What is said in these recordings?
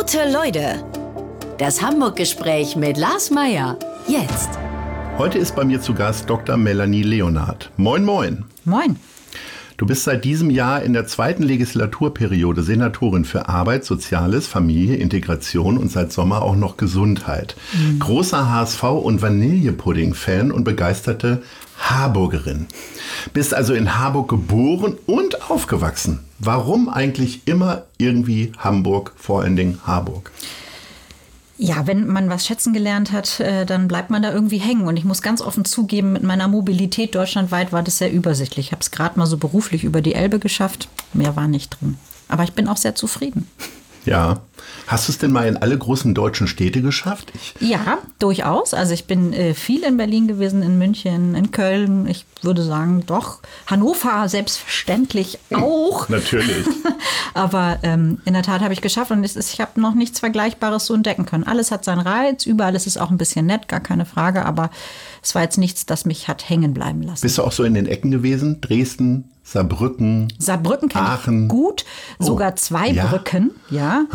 Gute Leute, das Hamburg-Gespräch mit Lars Meier. Jetzt. Heute ist bei mir zu Gast Dr. Melanie Leonhardt. Moin, moin. Moin. Du bist seit diesem Jahr in der 2. Legislaturperiode Senatorin für Arbeit, Soziales, Familie, Integration und seit Sommer auch noch Gesundheit. Großer HSV- und Vanillepudding-Fan und begeisterte Harburgerin. Bist also in Harburg geboren und aufgewachsen. Warum eigentlich immer irgendwie Hamburg, vor allen Dingen Harburg? Ja, wenn man was schätzen gelernt hat, dann bleibt man da irgendwie hängen. Und ich muss ganz offen zugeben, mit meiner Mobilität deutschlandweit war das sehr übersichtlich. Ich habe es gerade mal so beruflich über die Elbe geschafft. Mehr war nicht drin. Aber ich bin auch sehr zufrieden. Ja. Hast du es denn mal in alle großen deutschen Städte geschafft? Ja, durchaus. Also ich bin viel in Berlin gewesen, in München, in Köln. Ich würde sagen, doch. Hannover selbstverständlich auch. Natürlich. Aber in der Tat habe ich geschafft und ich habe noch nichts Vergleichbares so entdecken können. Alles hat seinen Reiz, überall ist es auch ein bisschen nett, gar keine Frage. Aber es war jetzt nichts, das mich hat hängen bleiben lassen. Bist du auch so in den Ecken gewesen? Dresden, Saarbrücken, kenne Aachen. Ich gut, sogar 2 ja? Brücken, ja.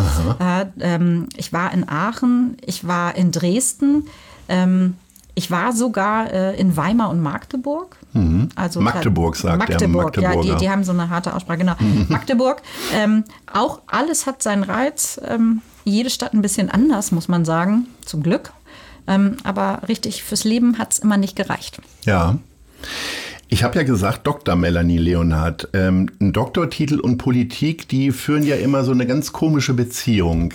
Ich war in Aachen, ich war in Dresden, ich war sogar in Weimar und Magdeburg. Also Magdeburg sagt der Magdeburger. Ja, die haben so eine harte Aussprache, genau. Magdeburg, auch alles hat seinen Reiz, jede Stadt ein bisschen anders, muss man sagen, zum Glück. Aber richtig, fürs Leben hat es immer nicht gereicht. Ja. Ich habe ja gesagt, Dr. Melanie Leonhardt, ein Doktortitel und Politik, die führen ja immer so eine ganz komische Beziehung.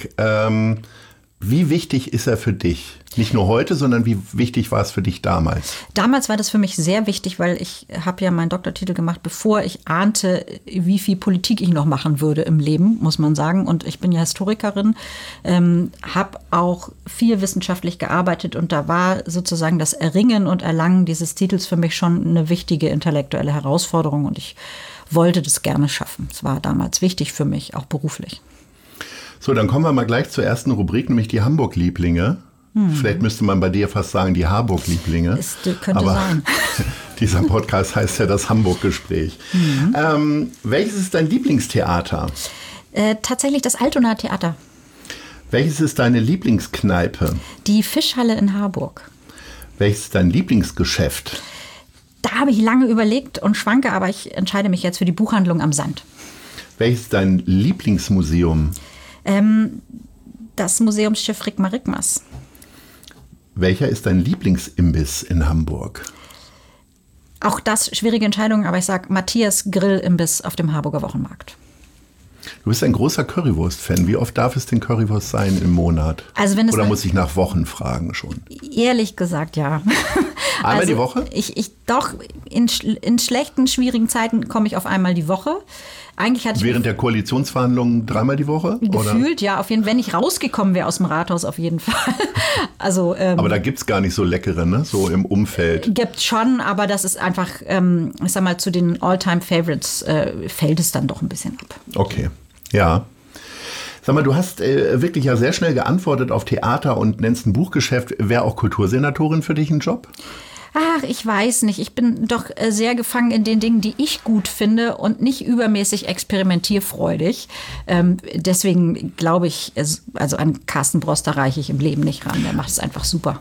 Wie wichtig ist er für dich? Nicht nur heute, sondern wie wichtig war es für dich damals? Damals war das für mich sehr wichtig, weil ich habe ja meinen Doktortitel gemacht, bevor ich ahnte, wie viel Politik ich noch machen würde im Leben, muss man sagen. Und ich bin ja Historikerin, habe auch viel wissenschaftlich gearbeitet und da war sozusagen das Erringen und Erlangen dieses Titels für mich schon eine wichtige intellektuelle Herausforderung und ich wollte das gerne schaffen. Es war damals wichtig für mich, auch beruflich. So, dann kommen wir mal gleich zur ersten Rubrik, nämlich die Hamburg-Lieblinge. Vielleicht müsste man bei dir fast sagen, die Harburg-Lieblinge. Es könnte sein. Dieser Podcast heißt ja das Hamburg-Gespräch. Welches ist dein Lieblingstheater? Tatsächlich das Altonaer Theater. Welches ist deine Lieblingskneipe? Die Fischhalle in Harburg. Welches ist dein Lieblingsgeschäft? Da habe ich lange überlegt und schwanke, aber ich entscheide mich jetzt für die Buchhandlung am Sand. Welches ist dein Lieblingsmuseum? Das Museumsschiff Rigmar Rigmas. Welcher ist dein Lieblingsimbiss in Hamburg? Auch das schwierige Entscheidung, aber ich sage Matthias Grillimbiss auf dem Harburger Wochenmarkt. Du bist ein großer Currywurst-Fan. Wie oft darf es denn Currywurst sein im Monat? Also wenn es Oder muss ich nach Wochen fragen schon? Ehrlich gesagt, ja. Einmal die Woche? Doch, in schlechten, schwierigen Zeiten komme ich auf einmal die Woche. Eigentlich hatte ich während der Koalitionsverhandlungen 3-mal die Woche? Gefühlt, oder? Ja, auf jeden Fall. Wenn ich rausgekommen wäre aus dem Rathaus, auf jeden Fall. Also, aber da gibt es gar nicht so leckere, ne? So im Umfeld. Gibt schon, aber das ist einfach, ich sag mal, zu den All-Time-Favorites fällt es dann doch ein bisschen ab. Okay, ja. Sag mal, du hast wirklich ja sehr schnell geantwortet auf Theater und nennst ein Buchgeschäft. Wäre auch Kultursenatorin für dich ein Job? Ach, ich weiß nicht. Ich bin doch sehr gefangen in den Dingen, die ich gut finde und nicht übermäßig experimentierfreudig. Deswegen glaube ich, also an Carsten Broster reiche ich im Leben nicht ran. Der macht es einfach super.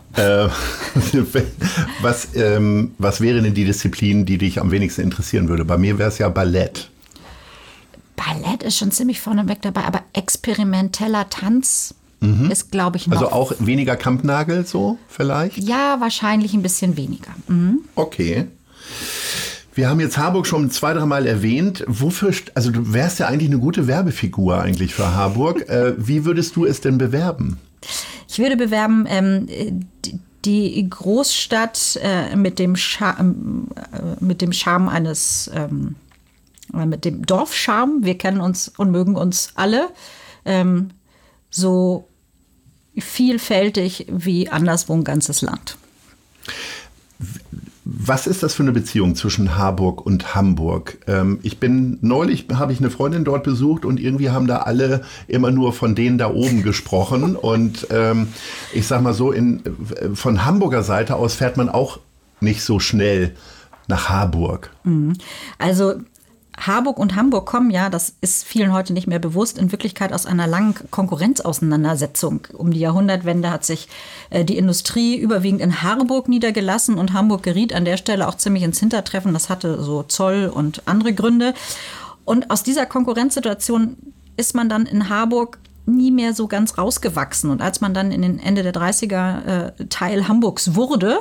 Was wäre denn die Disziplin, die dich am wenigsten interessieren würde? Bei mir wäre es ja Ballett. Ballett ist schon ziemlich vorneweg dabei, aber experimenteller Tanz ist, glaube ich, noch. Also auch weniger Kampnagel so vielleicht? Ja, wahrscheinlich ein bisschen weniger. Okay. Wir haben jetzt Harburg schon 2-3 Mal erwähnt. Also du wärst ja eigentlich eine gute Werbefigur eigentlich für Harburg. Wie würdest du es denn bewerben? Ich würde bewerben, die Großstadt mit dem Charme eines, mit dem Dorfcharme. Wir kennen uns und mögen uns alle. So vielfältig wie anderswo ein ganzes Land. Was ist das für eine Beziehung zwischen Harburg und Hamburg? Neulich habe ich eine Freundin dort besucht und irgendwie haben da alle immer nur von denen da oben gesprochen. Und ich sag mal so, von Hamburger Seite aus fährt man auch nicht so schnell nach Harburg. Also Harburg und Hamburg kommen ja, das ist vielen heute nicht mehr bewusst, in Wirklichkeit aus einer langen Konkurrenzauseinandersetzung. Um die Jahrhundertwende hat sich die Industrie überwiegend in Harburg niedergelassen und Hamburg geriet an der Stelle auch ziemlich ins Hintertreffen. Das hatte so Zoll und andere Gründe. Und aus dieser Konkurrenzsituation ist man dann in Harburg nie mehr so ganz rausgewachsen. Und als man dann in den Ende der 30er Teil Hamburgs wurde,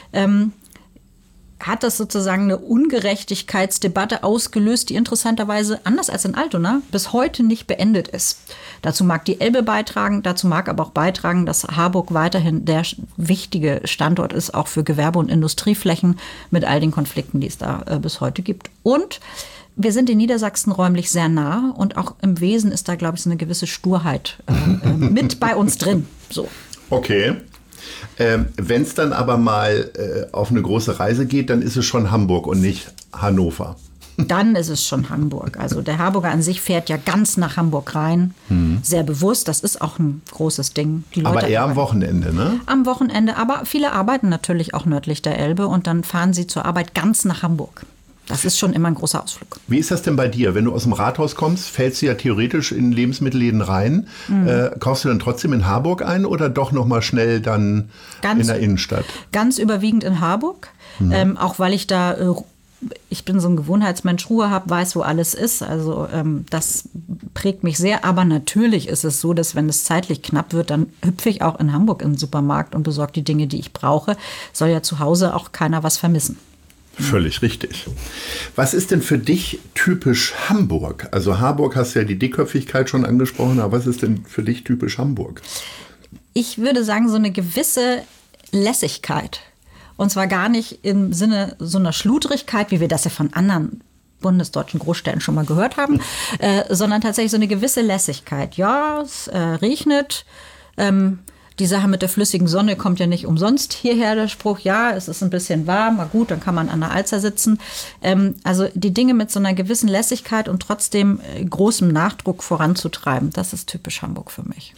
hat das sozusagen eine Ungerechtigkeitsdebatte ausgelöst, die interessanterweise, anders als in Altona, bis heute nicht beendet ist. Dazu mag die Elbe beitragen, dazu mag aber auch beitragen, dass Harburg weiterhin der wichtige Standort ist, auch für Gewerbe- und Industrieflächen mit all den Konflikten, die es da bis heute gibt. Und wir sind in Niedersachsen räumlich sehr nah und auch im Wesen ist da, glaube ich, so eine gewisse Sturheit mit bei uns drin. So. Okay. Wenn es dann aber mal auf eine große Reise geht, dann ist es schon Hamburg und nicht Hannover. Dann ist es schon Hamburg. Also der Harburger an sich fährt ja ganz nach Hamburg rein. Sehr bewusst, das ist auch ein großes Ding. Die Leute aber eher am Wochenende, ne? Am Wochenende, aber viele arbeiten natürlich auch nördlich der Elbe und dann fahren sie zur Arbeit ganz nach Hamburg. Das ist schon immer ein großer Ausflug. Wie ist das denn bei dir? Wenn du aus dem Rathaus kommst, fällst du ja theoretisch in Lebensmittelläden rein. Kaufst du dann trotzdem in Harburg ein oder doch noch mal schnell dann in der Innenstadt? Ganz überwiegend in Harburg. Auch weil ich da, ich bin so ein Gewohnheitsmensch, Ruhe habe, weiß, wo alles ist. Also das prägt mich sehr. Aber natürlich ist es so, dass wenn es zeitlich knapp wird, dann hüpfe ich auch in Hamburg in den Supermarkt und besorge die Dinge, die ich brauche. Soll ja zu Hause auch keiner was vermissen. Völlig richtig. Was ist denn für dich typisch Hamburg? Also Harburg hast ja die Dickköpfigkeit schon angesprochen, aber was ist denn für dich typisch Hamburg? Ich würde sagen, so eine gewisse Lässigkeit. Und zwar gar nicht im Sinne so einer Schludrigkeit, wie wir das ja von anderen bundesdeutschen Großstädten schon mal gehört haben, sondern tatsächlich so eine gewisse Lässigkeit. Ja, es regnet. Die Sache mit der flüssigen Sonne kommt ja nicht umsonst hierher, der Spruch, ja, es ist ein bisschen warm, na gut, dann kann man an der Alster sitzen. Also die Dinge mit so einer gewissen Lässigkeit und trotzdem großem Nachdruck voranzutreiben, das ist typisch Hamburg für mich.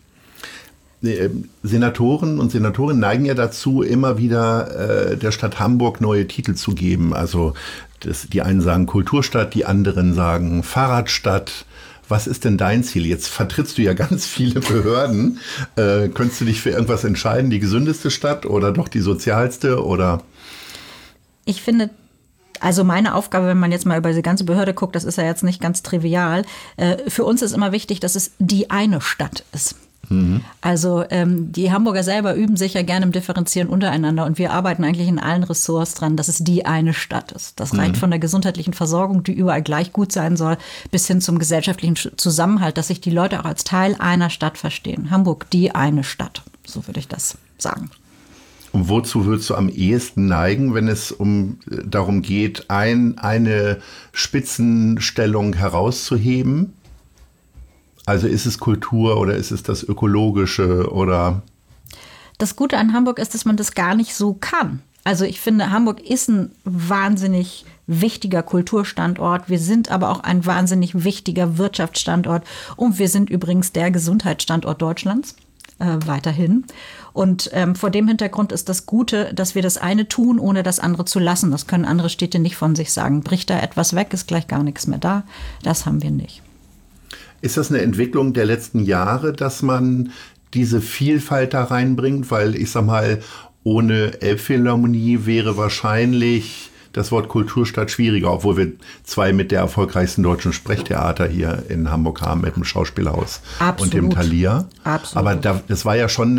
Senatoren und Senatorinnen neigen ja dazu, immer wieder der Stadt Hamburg neue Titel zu geben. Also die einen sagen Kulturstadt, die anderen sagen Fahrradstadt. Was ist denn dein Ziel? Jetzt vertrittst du ja ganz viele Behörden. Könntest du dich für irgendwas entscheiden? Die gesündeste Stadt oder doch die sozialste? Oder? Ich finde, also meine Aufgabe, wenn man jetzt mal über diese ganze Behörde guckt, das ist ja jetzt nicht ganz trivial. Für uns ist immer wichtig, dass es die eine Stadt ist. Also die Hamburger selber üben sich ja gerne im Differenzieren untereinander und wir arbeiten eigentlich in allen Ressorts dran, dass es die eine Stadt ist. Das reicht von der gesundheitlichen Versorgung, die überall gleich gut sein soll, bis hin zum gesellschaftlichen Zusammenhalt, dass sich die Leute auch als Teil einer Stadt verstehen. Hamburg, die eine Stadt, so würde ich das sagen. Und wozu würdest du am ehesten neigen, wenn es darum geht, eine Spitzenstellung herauszuheben? Also ist es Kultur oder ist es das Ökologische oder? Das Gute an Hamburg ist, dass man das gar nicht so kann. Also ich finde, Hamburg ist ein wahnsinnig wichtiger Kulturstandort. Wir sind aber auch ein wahnsinnig wichtiger Wirtschaftsstandort. Und wir sind übrigens der Gesundheitsstandort Deutschlands weiterhin. Und vor dem Hintergrund ist das Gute, dass wir das eine tun, ohne das andere zu lassen. Das können andere Städte nicht von sich sagen. Bricht da etwas weg, ist gleich gar nichts mehr da. Das haben wir nicht. Ist das eine Entwicklung der letzten Jahre, dass man diese Vielfalt da reinbringt? Weil ich sag mal, ohne Elbphilharmonie wäre wahrscheinlich das Wort Kulturstadt schwieriger, obwohl wir zwei mit der erfolgreichsten deutschen Sprechtheater hier in Hamburg haben, mit dem Schauspielhaus und dem Thalia. Absolut. Aber das war ja schon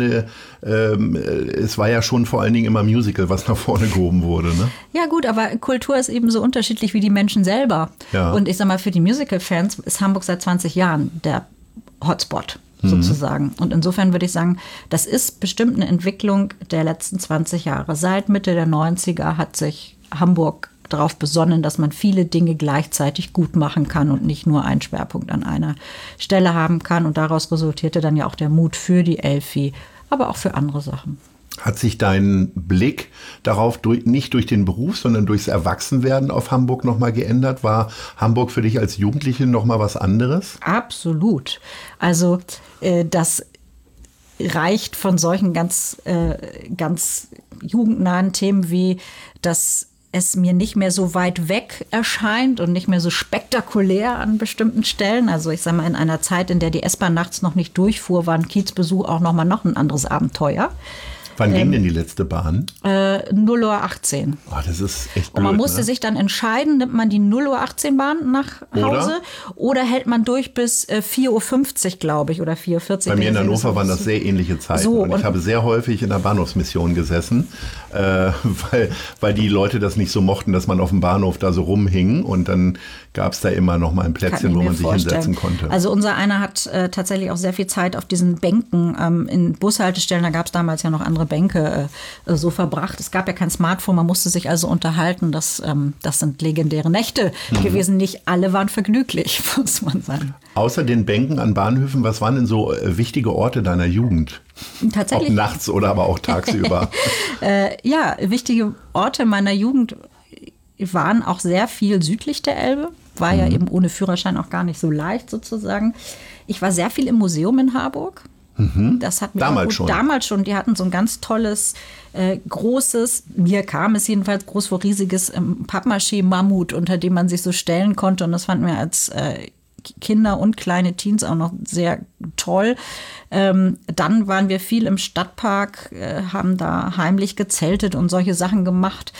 es war ja schon vor allen Dingen immer Musical, was nach vorne gehoben wurde, ne? Ja gut, aber Kultur ist eben so unterschiedlich wie die Menschen selber. Ja. Und ich sag mal, für die Musical-Fans ist Hamburg seit 20 Jahren der Hotspot sozusagen. Und insofern würde ich sagen, das ist bestimmt eine Entwicklung der letzten 20 Jahre. Seit Mitte der 90er hat sich Hamburg darauf besonnen, dass man viele Dinge gleichzeitig gut machen kann und nicht nur einen Schwerpunkt an einer Stelle haben kann. Und daraus resultierte dann ja auch der Mut für die Elfi, aber auch für andere Sachen. Hat sich dein Blick darauf nicht durch den Beruf, sondern durchs Erwachsenwerden auf Hamburg nochmal geändert? War Hamburg für dich als Jugendliche nochmal was anderes? Absolut. Also das reicht von solchen ganz jugendnahen Themen wie, dass es mir nicht mehr so weit weg erscheint und nicht mehr so spektakulär an bestimmten Stellen. Also ich sage mal, in einer Zeit, in der die S-Bahn nachts noch nicht durchfuhr, war ein Kiezbesuch auch noch ein anderes Abenteuer. Wann ging denn die letzte Bahn? 0:18 Uhr. Oh, das ist echt blöd, und man musste sich dann entscheiden, nimmt man die 0:18 Uhr Bahn nach Hause oder hält man durch bis 4:50 Uhr, glaube ich, oder 4:40 Uhr. Bei mir in Hannover waren das sehr ähnliche Zeiten. So, und ich habe sehr häufig in der Bahnhofsmission gesessen, weil die Leute das nicht so mochten, dass man auf dem Bahnhof da so rumhing. Und dann gab es da immer noch mal ein Plätzchen, wo man sich hinsetzen konnte. Also unser einer hat tatsächlich auch sehr viel Zeit auf diesen Bänken in Bushaltestellen, da gab es damals ja noch andere Bänke, so verbracht. Es gab ja kein Smartphone, man musste sich also unterhalten. Das sind legendäre Nächte gewesen. Nicht alle waren vergnüglich, muss man sagen. Außer den Bänken an Bahnhöfen, was waren denn so wichtige Orte deiner Jugend? Tatsächlich. Ob nachts oder aber auch tagsüber? Ja, wichtige Orte meiner Jugend waren auch sehr viel südlich der Elbe. War ja eben ohne Führerschein auch gar nicht so leicht sozusagen. Ich war sehr viel im Museum in Harburg. Das hat mir damals schon. Die hatten so ein ganz tolles, großes, mir kam es jedenfalls groß vor, riesiges Pappmaché-Mammut, unter dem man sich so stellen konnte. Und das fanden wir als Kinder und kleine Teens auch noch sehr toll. Dann waren wir viel im Stadtpark, haben da heimlich gezeltet und solche Sachen gemacht.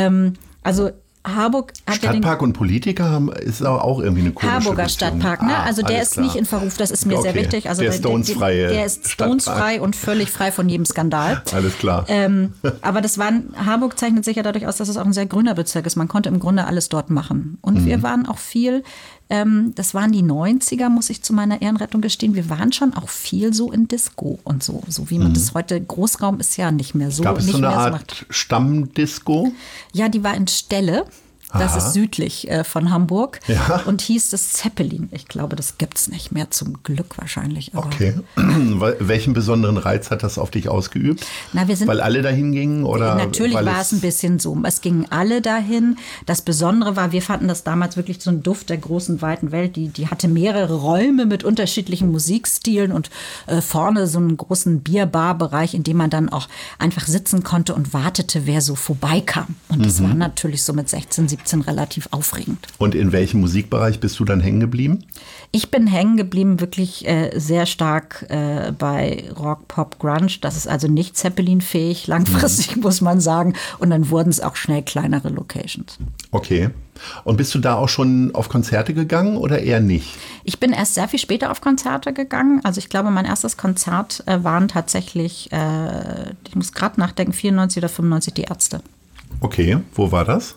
Also Harburg hat Stadtpark und Politiker ist auch irgendwie eine komische Harburger Beziehung. Stadtpark, ne? Also der ist nicht in Verruf, das ist mir sehr wichtig. Also der ist stonesfrei und völlig frei von jedem Skandal. Alles klar. Aber Harburg zeichnet sich ja dadurch aus, dass es auch ein sehr grüner Bezirk ist. Man konnte im Grunde alles dort machen. Und wir waren auch viel, das waren die 90er, muss ich zu meiner Ehrenrettung gestehen, wir waren schon auch viel so in Disco und so wie man das heute, Großraum ist ja nicht mehr so. Gab es so eine Art Stammdisco? Ja, die war in Stelle. Das ist südlich von Hamburg und hieß das Zeppelin. Ich glaube, das gibt es nicht mehr, zum Glück wahrscheinlich. Aber okay. Welchen besonderen Reiz hat das auf dich ausgeübt? Weil alle dahin gingen? Oder natürlich war es ein bisschen so. Es gingen alle dahin. Das Besondere war, wir fanden das damals wirklich so ein Duft der großen, weiten Welt. Die hatte mehrere Räume mit unterschiedlichen Musikstilen und vorne so einen großen Bierbar-Bereich, in dem man dann auch einfach sitzen konnte und wartete, wer so vorbeikam. Und das war natürlich so mit 16, 17 relativ aufregend. Und in welchem Musikbereich bist du dann hängen geblieben? Ich bin hängen geblieben wirklich sehr stark bei Rock, Pop, Grunge. Das ist also nicht Zeppelin-fähig, langfristig muss man sagen. Und dann wurden es auch schnell kleinere Locations. Okay. Und bist du da auch schon auf Konzerte gegangen oder eher nicht? Ich bin erst sehr viel später auf Konzerte gegangen. Also ich glaube, mein erstes Konzert waren tatsächlich, ich muss gerade nachdenken, 94 oder 95 die Ärzte. Okay, wo war das?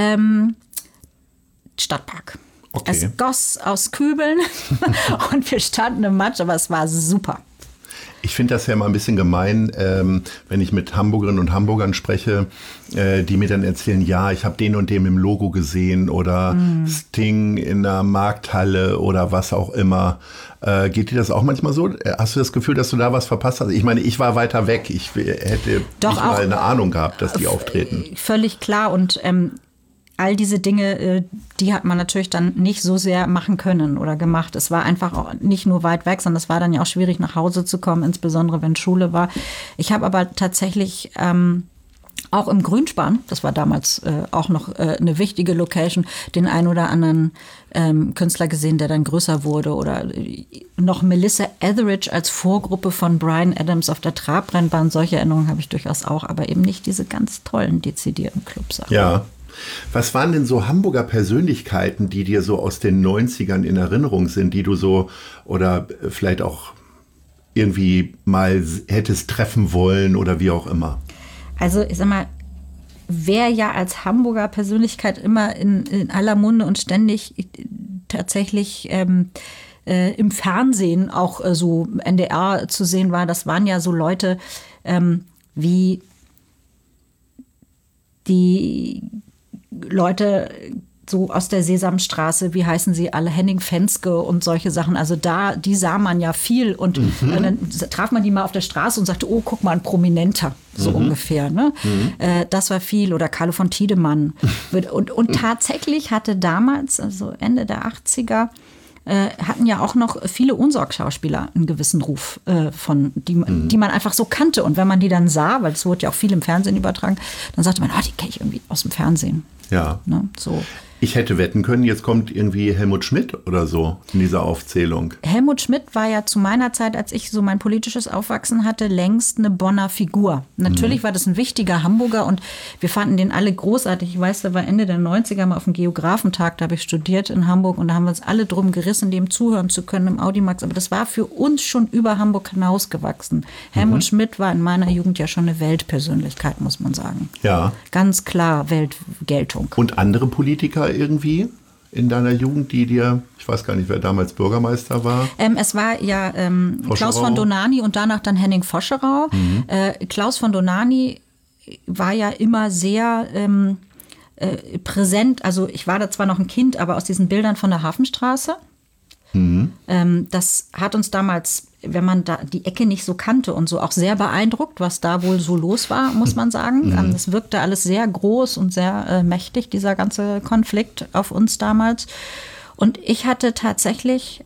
Stadtpark. Okay. Es goss aus Kübeln und wir standen im Matsch, aber es war super. Ich finde das ja immer ein bisschen gemein, wenn ich mit Hamburgerinnen und Hamburgern spreche, die mir dann erzählen, ja, ich habe den und dem im Logo gesehen oder Sting in der Markthalle oder was auch immer. Geht dir das auch manchmal so? Hast du das Gefühl, dass du da was verpasst hast? Ich meine, ich war weiter weg. Ich hätte doch nicht mal eine Ahnung gehabt, dass die auftreten. Völlig klar. Und all diese Dinge, die hat man natürlich dann nicht so sehr machen können oder gemacht. Es war einfach auch nicht nur weit weg, sondern es war dann ja auch schwierig, nach Hause zu kommen, insbesondere wenn Schule war. Ich habe aber tatsächlich auch im Grünspan, das war damals auch noch eine wichtige Location, den ein oder anderen Künstler gesehen, der dann größer wurde. Oder noch Melissa Etheridge als Vorgruppe von Bryan Adams auf der Trabrennbahn. Solche Erinnerungen habe ich durchaus auch, aber eben nicht diese ganz tollen, dezidierten Clubsachen. Ja. Was waren denn so Hamburger Persönlichkeiten, die dir so aus den 90ern in Erinnerung sind, die du so oder vielleicht auch irgendwie mal hättest treffen wollen oder wie auch immer? Also ich sag mal, wer ja als Hamburger Persönlichkeit immer in aller Munde und ständig tatsächlich im Fernsehen auch so NDR zu sehen war, das waren ja so Leute wie die Leute so aus der Sesamstraße, wie heißen sie alle, Henning Fenske und solche Sachen. Also die sah man ja viel und dann traf man die mal auf der Straße und sagte, oh, guck mal, ein Prominenter, so ungefähr. Ne? Das war viel. Oder Carlo von Tiedemann. Und tatsächlich hatte damals, also Ende der 80er, hatten ja auch noch viele Unsorg-Schauspieler einen gewissen Ruf, die man einfach so kannte. Und wenn man die dann sah, weil es wurde ja auch viel im Fernsehen übertragen, dann sagte man, die kenne ich irgendwie aus dem Fernsehen. Ja. Ne, so. Ich hätte wetten können, jetzt kommt irgendwie Helmut Schmidt oder so in dieser Aufzählung. Helmut Schmidt war ja zu meiner Zeit, als ich so mein politisches Aufwachsen hatte, längst eine Bonner Figur. Natürlich war das ein wichtiger Hamburger und wir fanden den alle großartig. Ich weiß, da war Ende der 90er mal auf dem Geographentag, da habe ich studiert in Hamburg und da haben wir uns alle drum gerissen, dem zuhören zu können im Audimax. Aber das war für uns schon über Hamburg hinausgewachsen. Helmut Schmidt war in meiner Jugend ja schon eine Weltpersönlichkeit, muss man sagen. Ja. Ganz klar Weltgeltung. Und andere Politiker irgendwie in deiner Jugend, die dir, ich weiß gar nicht, wer damals Bürgermeister war? Es war ja Klaus von Donani und danach dann Henning Foscherau. Klaus von Donani war ja immer sehr präsent. Also ich war da zwar noch ein Kind, aber aus diesen Bildern von der Hafenstraße. Das hat uns damals, wenn man da die Ecke nicht so kannte und so, auch sehr beeindruckt, was da wohl so los war, muss man sagen. Es wirkte alles sehr groß und sehr mächtig, dieser ganze Konflikt auf uns damals. Und ich hatte tatsächlich,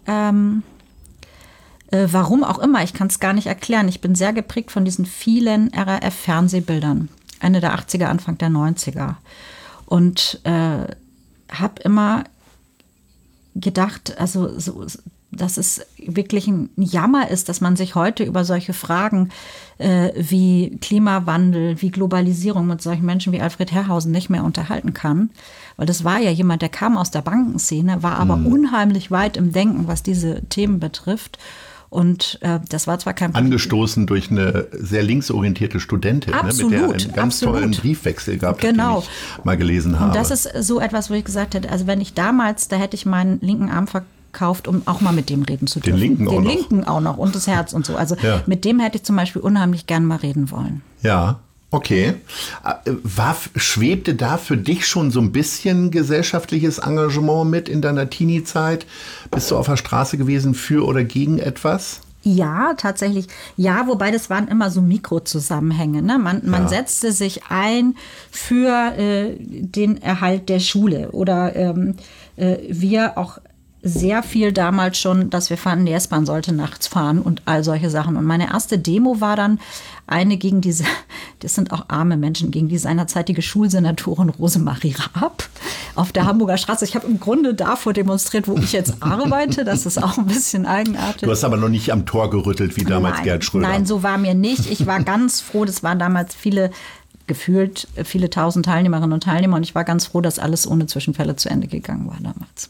warum auch immer, ich kann es gar nicht erklären, ich bin sehr geprägt von diesen vielen RAF-Fernsehbildern, Ende der 80er, Anfang der 90er. Und habe immer gedacht, also dass es wirklich ein Jammer ist, dass man sich heute über solche Fragen wie Klimawandel, wie Globalisierung mit solchen Menschen wie Alfred Herrhausen nicht mehr unterhalten kann. Weil das war ja jemand, der kam aus der Bankenszene, war aber unheimlich weit im Denken, was diese Themen betrifft. Und das war zwar kein Angestoßen durch eine sehr linksorientierte Studentin, absolut, mit der er einen ganz tollen Briefwechsel gab, genau. den ich mal gelesen habe. Und das ist so etwas, wo ich gesagt hätte, also wenn ich damals, da hätte ich meinen linken Arm verkauft, um auch mal mit dem reden zu dürfen. Den linken auch noch und das Herz und so. Also mit dem hätte ich zum Beispiel unheimlich gern mal reden wollen. Ja. Okay. Schwebte da für dich schon so ein bisschen gesellschaftliches Engagement mit in deiner Teenie-Zeit? Bist du auf der Straße gewesen für oder gegen etwas? Ja, tatsächlich. Ja, wobei das waren immer so Mikrozusammenhänge. Ne? Man setzte sich ein für den Erhalt der Schule oder wir auch sehr viel damals schon, dass wir fanden, die S-Bahn sollte nachts fahren und all solche Sachen. Und meine erste Demo war dann eine gegen diese, das sind auch arme Menschen, gegen die seinerzeitige Schulsenatorin Rosemarie Raab auf der Hamburger Straße. Ich habe im Grunde davor demonstriert, wo ich jetzt arbeite. Das ist auch ein bisschen eigenartig. Du hast aber noch nicht am Tor gerüttelt, wie damals Gerd Schröder. Nein, so war mir nicht. Ich war ganz froh, das waren damals gefühlt viele tausend Teilnehmerinnen und Teilnehmer und ich war ganz froh, dass alles ohne Zwischenfälle zu Ende gegangen war damals.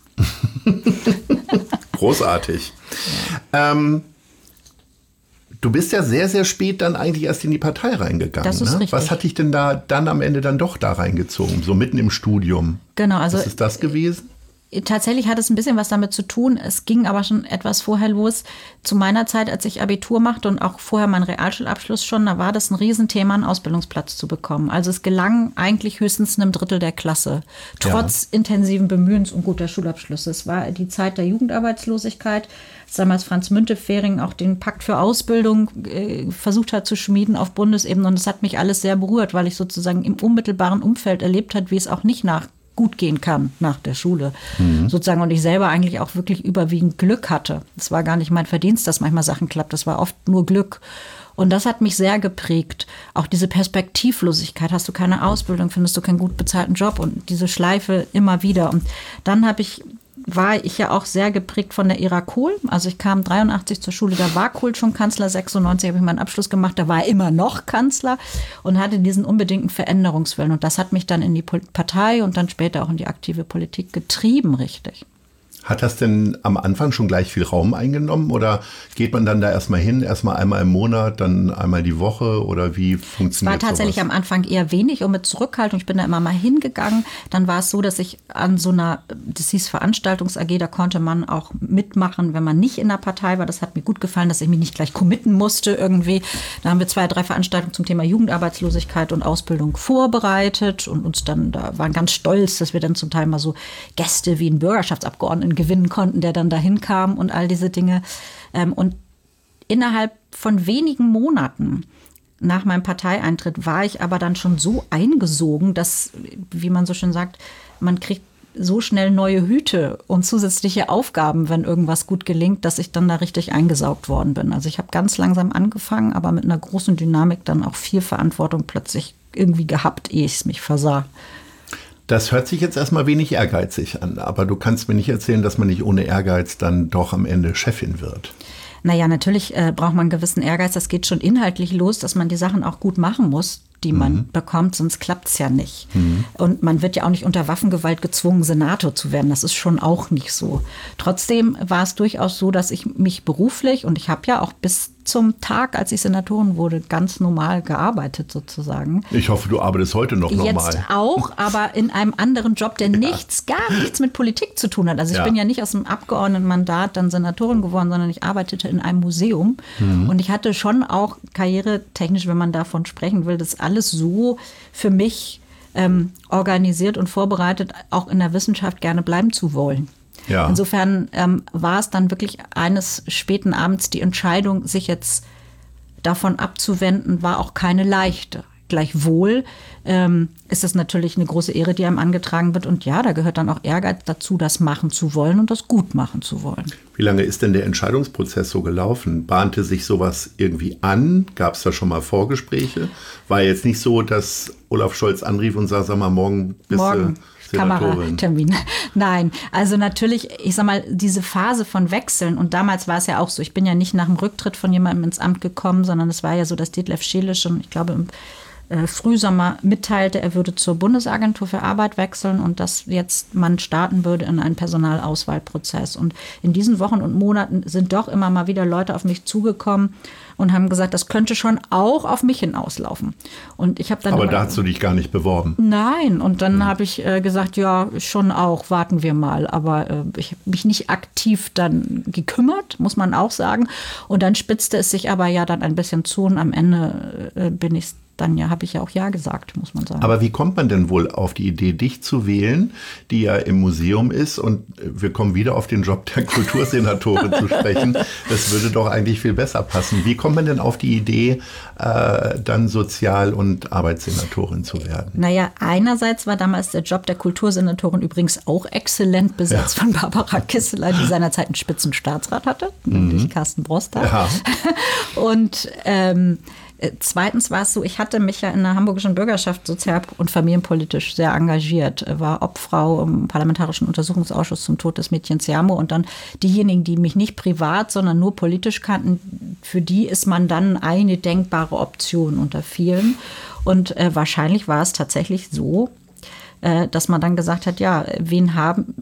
Großartig. Ja. Du bist ja sehr, sehr spät dann eigentlich erst in die Partei reingegangen. Das ist richtig. Was hat dich denn da dann am Ende dann doch da reingezogen, so mitten im Studium? Genau, also was ist das gewesen? Tatsächlich hat es ein bisschen was damit zu tun. Es ging aber schon etwas vorher los. Zu meiner Zeit, als ich Abitur machte und auch vorher meinen Realschulabschluss schon, da war das ein Riesenthema, einen Ausbildungsplatz zu bekommen. Also es gelang eigentlich höchstens einem Drittel der Klasse, trotz intensiven Bemühens und guter Schulabschlüsse. Es war die Zeit der Jugendarbeitslosigkeit, als damals Franz Müntefering auch den Pakt für Ausbildung versucht hat zu schmieden auf Bundesebene. Und das hat mich alles sehr berührt, weil ich sozusagen im unmittelbaren Umfeld erlebt habe, wie es auch nicht gut gehen kann nach der Schule, sozusagen. Und ich selber eigentlich auch wirklich überwiegend Glück hatte. Es war gar nicht mein Verdienst, dass manchmal Sachen klappt. Das war oft nur Glück. Und das hat mich sehr geprägt. Auch diese Perspektivlosigkeit. Hast du keine Ausbildung, findest du keinen gut bezahlten Job und diese Schleife immer wieder. Und dann war ich ja auch sehr geprägt von der Ära Kohl. Also ich kam 83 zur Schule, da war Kohl schon Kanzler, 96 habe ich meinen Abschluss gemacht, da war er immer noch Kanzler und hatte diesen unbedingten Veränderungswillen. Und das hat mich dann in die Partei und dann später auch in die aktive Politik getrieben, richtig. Hat das denn am Anfang schon gleich viel Raum eingenommen oder geht man dann da erstmal hin, erstmal einmal im Monat, dann einmal die Woche oder wie funktioniert das? Es war tatsächlich am Anfang eher wenig und mit Zurückhaltung. Ich bin da immer mal hingegangen. Dann war es so, dass ich an so einer, das hieß Veranstaltungs-AG, da konnte man auch mitmachen, wenn man nicht in der Partei war. Das hat mir gut gefallen, dass ich mich nicht gleich committen musste irgendwie. Da haben wir 2, 3 Veranstaltungen zum Thema Jugendarbeitslosigkeit und Ausbildung vorbereitet und uns dann, da waren ganz stolz, dass wir dann zum Teil mal so Gäste wie einen Bürgerschaftsabgeordneten gewinnen konnten, der dann dahin kam und all diese Dinge. Und innerhalb von wenigen Monaten nach meinem Parteieintritt war ich aber dann schon so eingesogen, dass, wie man so schön sagt, man kriegt so schnell neue Hüte und zusätzliche Aufgaben, wenn irgendwas gut gelingt, dass ich dann da richtig eingesaugt worden bin. Also ich habe ganz langsam angefangen, aber mit einer großen Dynamik dann auch viel Verantwortung plötzlich irgendwie gehabt, ehe ich es mich versah. Das hört sich jetzt erstmal wenig ehrgeizig an, aber du kannst mir nicht erzählen, dass man nicht ohne Ehrgeiz dann doch am Ende Chefin wird. Naja, natürlich braucht man einen gewissen Ehrgeiz. Das geht schon inhaltlich los, dass man die Sachen auch gut machen muss, die man bekommt, sonst klappt es ja nicht. Und man wird ja auch nicht unter Waffengewalt gezwungen, Senator zu werden. Das ist schon auch nicht so. Trotzdem war es durchaus so, dass ich mich beruflich, und ich habe ja auch bis zum Tag, als ich Senatorin wurde, ganz normal gearbeitet sozusagen. Ich hoffe, du arbeitest heute noch normal. Jetzt auch, aber in einem anderen Job, der gar nichts mit Politik zu tun hat. Also ich bin ja nicht aus dem Abgeordnetenmandat dann Senatorin geworden, sondern ich arbeitete in einem Museum. Und ich hatte schon auch karrieretechnisch, wenn man davon sprechen will, das alles so für mich organisiert und vorbereitet, auch in der Wissenschaft gerne bleiben zu wollen. Ja. Insofern war es dann wirklich eines späten Abends die Entscheidung, sich jetzt davon abzuwenden, war auch keine leichte. Gleichwohl ist es natürlich eine große Ehre, die einem angetragen wird. Und ja, da gehört dann auch Ehrgeiz dazu, das machen zu wollen und das gut machen zu wollen. Wie lange ist denn der Entscheidungsprozess so gelaufen? Bahnte sich sowas irgendwie an? Gab es da schon mal Vorgespräche? War jetzt nicht so, dass Olaf Scholz anrief und sagte, sag mal, morgen bist du Kameratermin. Nein, also natürlich, ich sag mal, diese Phase von Wechseln, und damals war es ja auch so, ich bin ja nicht nach dem Rücktritt von jemandem ins Amt gekommen, sondern es war ja so, dass Detlef Scheele schon, ich glaube, im Frühsommer mitteilte, er würde zur Bundesagentur für Arbeit wechseln und dass jetzt man starten würde in einen Personalauswahlprozess. Und in diesen Wochen und Monaten sind doch immer mal wieder Leute auf mich zugekommen und haben gesagt, das könnte schon auch auf mich hinauslaufen. Und ich habe dann aber da hast du dich gar nicht beworben? Nein, und dann habe ich gesagt, ja, schon auch, warten wir mal. Aber ich habe mich nicht aktiv dann gekümmert, muss man auch sagen. Und dann spitzte es sich aber ja dann ein bisschen zu und am Ende bin ich dann habe ich ja auch Ja gesagt, muss man sagen. Aber wie kommt man denn wohl auf die Idee, dich zu wählen, die ja im Museum ist? Und wir kommen wieder auf den Job der Kultursenatorin zu sprechen. Das würde doch eigentlich viel besser passen. Wie kommt man denn auf die Idee, dann Sozial- und Arbeitssenatorin zu werden? Naja, einerseits war damals der Job der Kultursenatorin übrigens auch exzellent besetzt von Barbara Kisseler, die seinerzeit einen Spitzenstaatsrat hatte, nämlich Carsten Broster. Ja. Und zweitens war es so, ich hatte mich ja in der hamburgischen Bürgerschaft sozial- und familienpolitisch sehr engagiert, war Obfrau im Parlamentarischen Untersuchungsausschuss zum Tod des Mädchens Jamo und dann diejenigen, die mich nicht privat, sondern nur politisch kannten, für die ist man dann eine denkbare Option unter vielen. Und wahrscheinlich war es tatsächlich so, dass man dann gesagt hat, ja, wen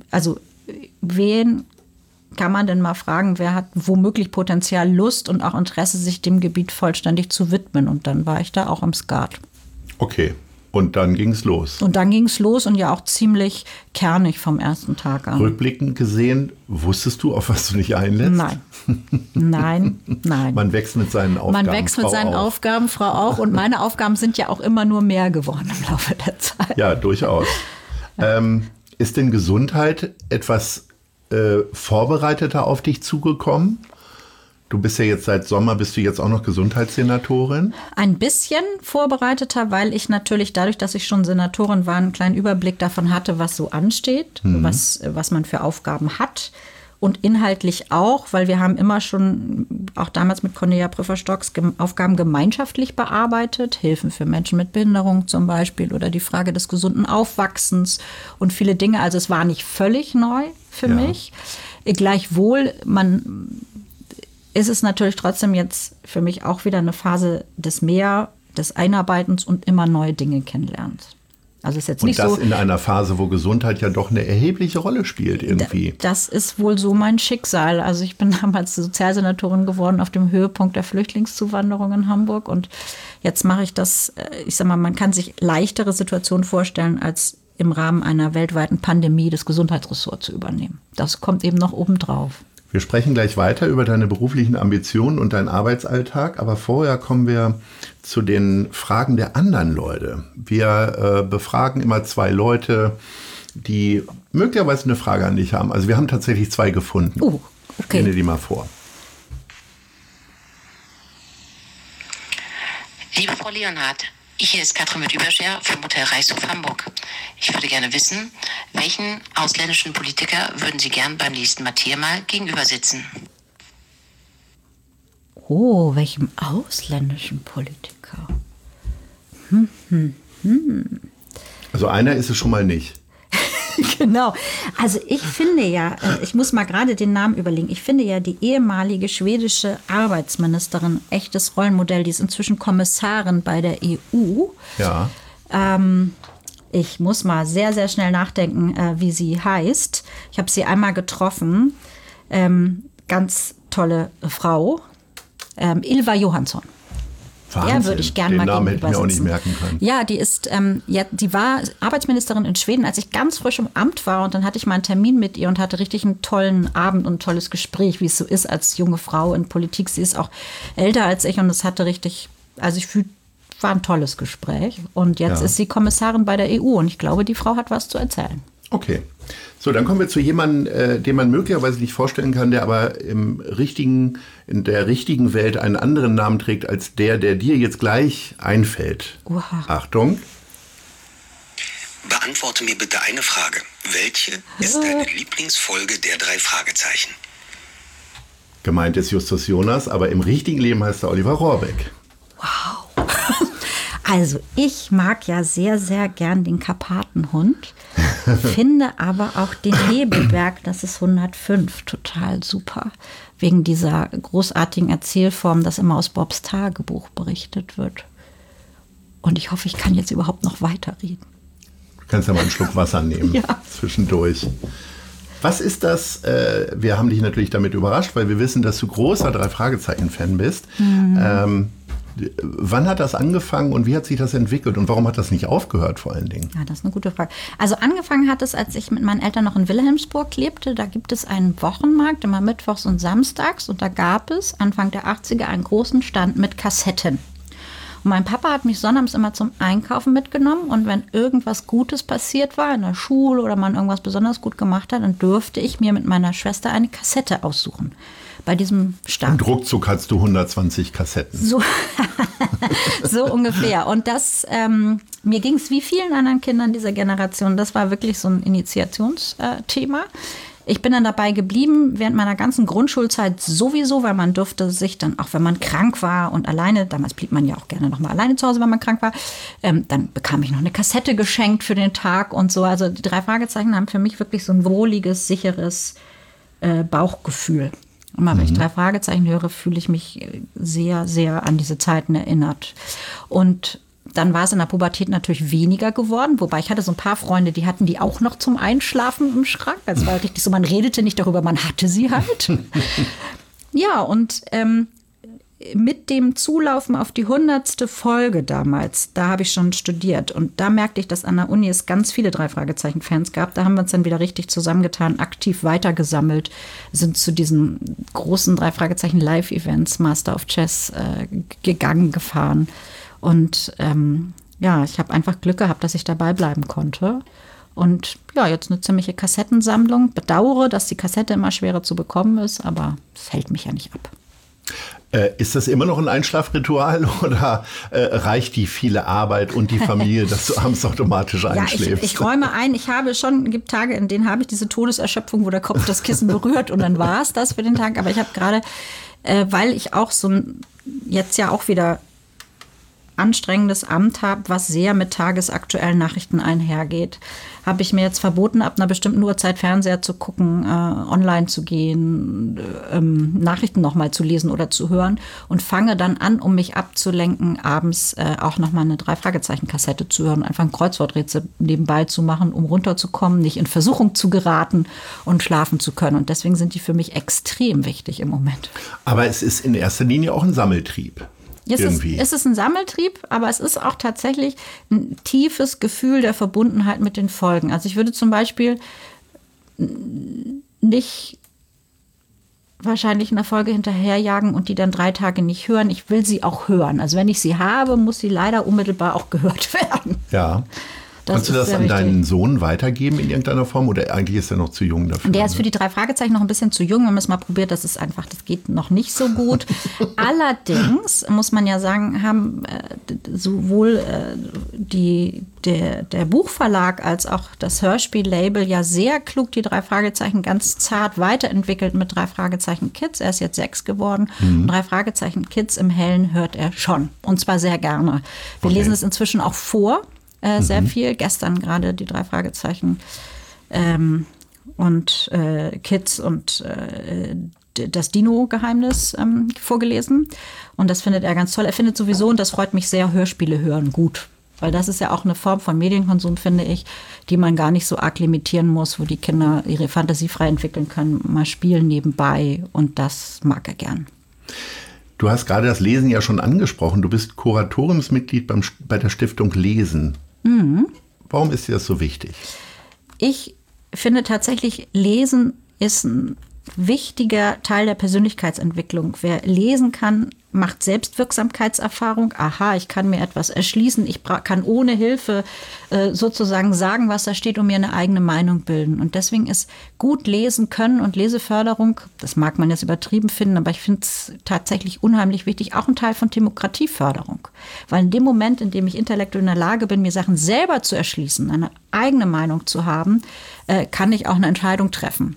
kann man denn mal fragen, wer hat womöglich Potenzial, Lust und auch Interesse, sich dem Gebiet vollständig zu widmen. Und dann war ich da auch im Skat. Okay, und dann ging es los. Und dann ging es los und ja auch ziemlich kernig vom ersten Tag an. Rückblickend gesehen, wusstest du, auf was du dich einlässt? Nein. Man wächst mit seinen Aufgaben. Man wächst mit seinen Aufgaben, Frau auch. Und meine Aufgaben sind ja auch immer nur mehr geworden im Laufe der Zeit. Ja, durchaus. Ist denn Gesundheit etwas vorbereiteter auf dich zugekommen? Du bist ja jetzt seit Sommer, bist du jetzt auch noch Gesundheitssenatorin? Ein bisschen vorbereiteter, weil ich natürlich dadurch, dass ich schon Senatorin war, einen kleinen Überblick davon hatte, was so ansteht, was man für Aufgaben hat. Und inhaltlich auch, weil wir haben immer schon, auch damals mit Cornelia Prüfer-Stocks, Aufgaben gemeinschaftlich bearbeitet. Hilfen für Menschen mit Behinderung zum Beispiel oder die Frage des gesunden Aufwachsens und viele Dinge. Also es war nicht völlig neu für mich. Gleichwohl, ist es natürlich trotzdem jetzt für mich auch wieder eine Phase des Einarbeitens und immer neue Dinge kennenlernens. Also ist jetzt nicht und das so, in einer Phase, wo Gesundheit ja doch eine erhebliche Rolle spielt irgendwie. Das ist wohl so mein Schicksal. Also ich bin damals Sozialsenatorin geworden auf dem Höhepunkt der Flüchtlingszuwanderung in Hamburg. Und jetzt mache ich das, ich sag mal, man kann sich leichtere Situationen vorstellen, als im Rahmen einer weltweiten Pandemie das Gesundheitsressort zu übernehmen. Das kommt eben noch obendrauf. Wir sprechen gleich weiter über deine beruflichen Ambitionen und deinen Arbeitsalltag, aber vorher kommen wir zu den Fragen der anderen Leute. Wir befragen immer 2 Leute, die möglicherweise eine Frage an dich haben. Also wir haben tatsächlich 2 gefunden. Okay. Ich stelle die mal vor. Liebe Frau Leonhardt, Hier ist Katrin mit Überscher vom Hotel Reichshof Hamburg. Ich würde gerne wissen, welchen ausländischen Politiker würden Sie gern beim nächsten Matthias mal gegenüber sitzen? Oh, welchem ausländischen Politiker? Also einer ist es schon mal nicht. Genau. Also ich finde ja, ich muss mal gerade den Namen überlegen, ich finde ja die ehemalige schwedische Arbeitsministerin, echtes Rollenmodell, die ist inzwischen Kommissarin bei der EU. Ja. Ich muss mal sehr, sehr schnell nachdenken, wie sie heißt. Ich habe sie einmal getroffen. Ganz tolle Frau. Ylva Johansson. Wahnsinn. Der würde ich gerne mal Den Namen hätte ich mir auch nicht sitzen. merken können. Ja, die ist, die war Arbeitsministerin in Schweden, als ich ganz frisch im Amt war. Und dann hatte ich mal einen Termin mit ihr und hatte richtig einen tollen Abend und ein tolles Gespräch, wie es so ist als junge Frau in Politik. Sie ist auch älter als ich und es hatte richtig, war ein tolles Gespräch. Und jetzt ist sie Kommissarin bei der EU und ich glaube, die Frau hat was zu erzählen. Okay. So, dann kommen wir zu jemandem, den man möglicherweise nicht vorstellen kann, der aber in der richtigen Welt einen anderen Namen trägt als der dir jetzt gleich einfällt. Oha. Achtung. Beantworte mir bitte eine Frage. Welche ist deine Lieblingsfolge der 3 Fragezeichen? Gemeint ist Justus Jonas, aber im richtigen Leben heißt er Oliver Rohrbeck. Wow. Also ich mag ja sehr, sehr gern den Karpatenhund, finde aber auch den Nebelberg, das ist 105, total super. Wegen dieser großartigen Erzählform, dass immer aus Bobs Tagebuch berichtet wird. Und ich hoffe, ich kann jetzt überhaupt noch weiterreden. Du kannst ja mal einen Schluck Wasser nehmen, Ja. Zwischendurch. Was ist das? Wir haben dich natürlich damit überrascht, weil wir wissen, dass du großer 3-Fragezeichen-Fan bist. Wann hat das angefangen und wie hat sich das entwickelt und warum hat das nicht aufgehört vor allen Dingen? Ja, das ist eine gute Frage. Also angefangen hat es, als ich mit meinen Eltern noch in Wilhelmsburg lebte. Da gibt es einen Wochenmarkt, immer mittwochs und samstags. Und da gab es Anfang der 80er einen großen Stand mit Kassetten. Und mein Papa hat mich sonnabends immer zum Einkaufen mitgenommen. Und wenn irgendwas Gutes passiert war, in der Schule oder man irgendwas besonders gut gemacht hat, dann durfte ich mir mit meiner Schwester eine Kassette aussuchen. Bei diesem Stand. Und ruckzuck hattest du 120 Kassetten. So ungefähr. Und das, mir ging es wie vielen anderen Kindern dieser Generation, das war wirklich so ein Initiationsthema. Ich bin dann dabei geblieben, während meiner ganzen Grundschulzeit sowieso, weil man durfte sich dann, auch wenn man krank war und alleine, damals blieb man ja auch gerne noch mal alleine zu Hause, wenn man krank war, dann bekam ich noch eine Kassette geschenkt für den Tag und so. Also die 3 Fragezeichen haben für mich wirklich so ein wohliges, sicheres Bauchgefühl. Immer wenn ich 3 Fragezeichen höre, fühle ich mich sehr, sehr an diese Zeiten erinnert. Und dann war es in der Pubertät natürlich weniger geworden, wobei ich hatte so ein paar Freunde, die hatten die auch noch zum Einschlafen im Schrank. Das war richtig so, man redete nicht darüber, man hatte sie halt. Ja, und mit dem Zulaufen auf die 100. Folge damals, da habe ich schon studiert. Und da merkte ich, dass an der Uni es ganz viele 3-Fragezeichen-Fans gab. Da haben wir uns dann wieder richtig zusammengetan, aktiv weitergesammelt, sind zu diesen großen 3-Fragezeichen-Live-Events, Master of Chess, gefahren. Und ich habe einfach Glück gehabt, dass ich dabei bleiben konnte. Und ja, jetzt eine ziemliche Kassettensammlung. Bedauere, dass die Kassette immer schwerer zu bekommen ist, aber es hält mich ja nicht ab. Ist das immer noch ein Einschlafritual oder reicht die viele Arbeit und die Familie, dass du abends automatisch einschläfst? Ja, ich räume ein. Gibt Tage, in denen habe ich diese Todeserschöpfung, wo der Kopf das Kissen berührt und dann war es das für den Tag. Aber ich habe gerade, weil ich auch jetzt ja auch wieder anstrengendes Amt habe, was sehr mit tagesaktuellen Nachrichten einhergeht, habe ich mir jetzt verboten, ab einer bestimmten Uhrzeit Fernseher zu gucken, online zu gehen, Nachrichten nochmal zu lesen oder zu hören und fange dann an, um mich abzulenken, abends auch nochmal eine 3-Fragezeichen-Kassette zu hören, einfach ein Kreuzworträtsel nebenbei zu machen, um runterzukommen, nicht in Versuchung zu geraten und schlafen zu können. Und deswegen sind die für mich extrem wichtig im Moment. Aber es ist in erster Linie auch ein Sammeltrieb. Es ist ein Sammeltrieb, aber es ist auch tatsächlich ein tiefes Gefühl der Verbundenheit mit den Folgen. Also ich würde zum Beispiel nicht wahrscheinlich einer Folge hinterherjagen und die dann 3 Tage nicht hören. Ich will sie auch hören. Also wenn ich sie habe, muss sie leider unmittelbar auch gehört werden. Ja. Kannst du das an deinen Sohn weitergeben in irgendeiner Form oder eigentlich ist er noch zu jung dafür? Der ist für die 3 Fragezeichen noch ein bisschen zu jung. Wir haben es mal probiert, das geht noch nicht so gut. Allerdings muss man ja sagen, haben sowohl der Buchverlag als auch das Hörspiellabel ja sehr klug die 3 Fragezeichen ganz zart weiterentwickelt mit 3 Fragezeichen Kids. Er ist jetzt 6 geworden. 3 Fragezeichen Kids im Hellen hört er schon. Und zwar sehr gerne. Wir lesen es inzwischen auch vor. Sehr viel. Gestern gerade die 3 Fragezeichen und Kids und das Dino-Geheimnis vorgelesen. Und das findet er ganz toll. Er findet sowieso, und das freut mich sehr, Hörspiele hören gut. Weil das ist ja auch eine Form von Medienkonsum, finde ich, die man gar nicht so arg limitieren muss, wo die Kinder ihre Fantasie frei entwickeln können, mal spielen nebenbei. Und das mag er gern. Du hast gerade das Lesen ja schon angesprochen. Du bist Kuratoriumsmitglied bei der Stiftung Lesen. Warum ist dir das so wichtig? Ich finde tatsächlich, Lesen ist ein wichtiger Teil der Persönlichkeitsentwicklung. Wer lesen kann, macht Selbstwirksamkeitserfahrung. Aha, ich kann mir etwas erschließen. Ich kann ohne Hilfe sozusagen sagen, was da steht und mir eine eigene Meinung bilden. Und deswegen ist gut lesen können und Leseförderung, das mag man jetzt übertrieben finden, aber ich finde es tatsächlich unheimlich wichtig, auch ein Teil von Demokratieförderung. Weil in dem Moment, in dem ich intellektuell in der Lage bin, mir Sachen selber zu erschließen, eine eigene Meinung zu haben, kann ich auch eine Entscheidung treffen.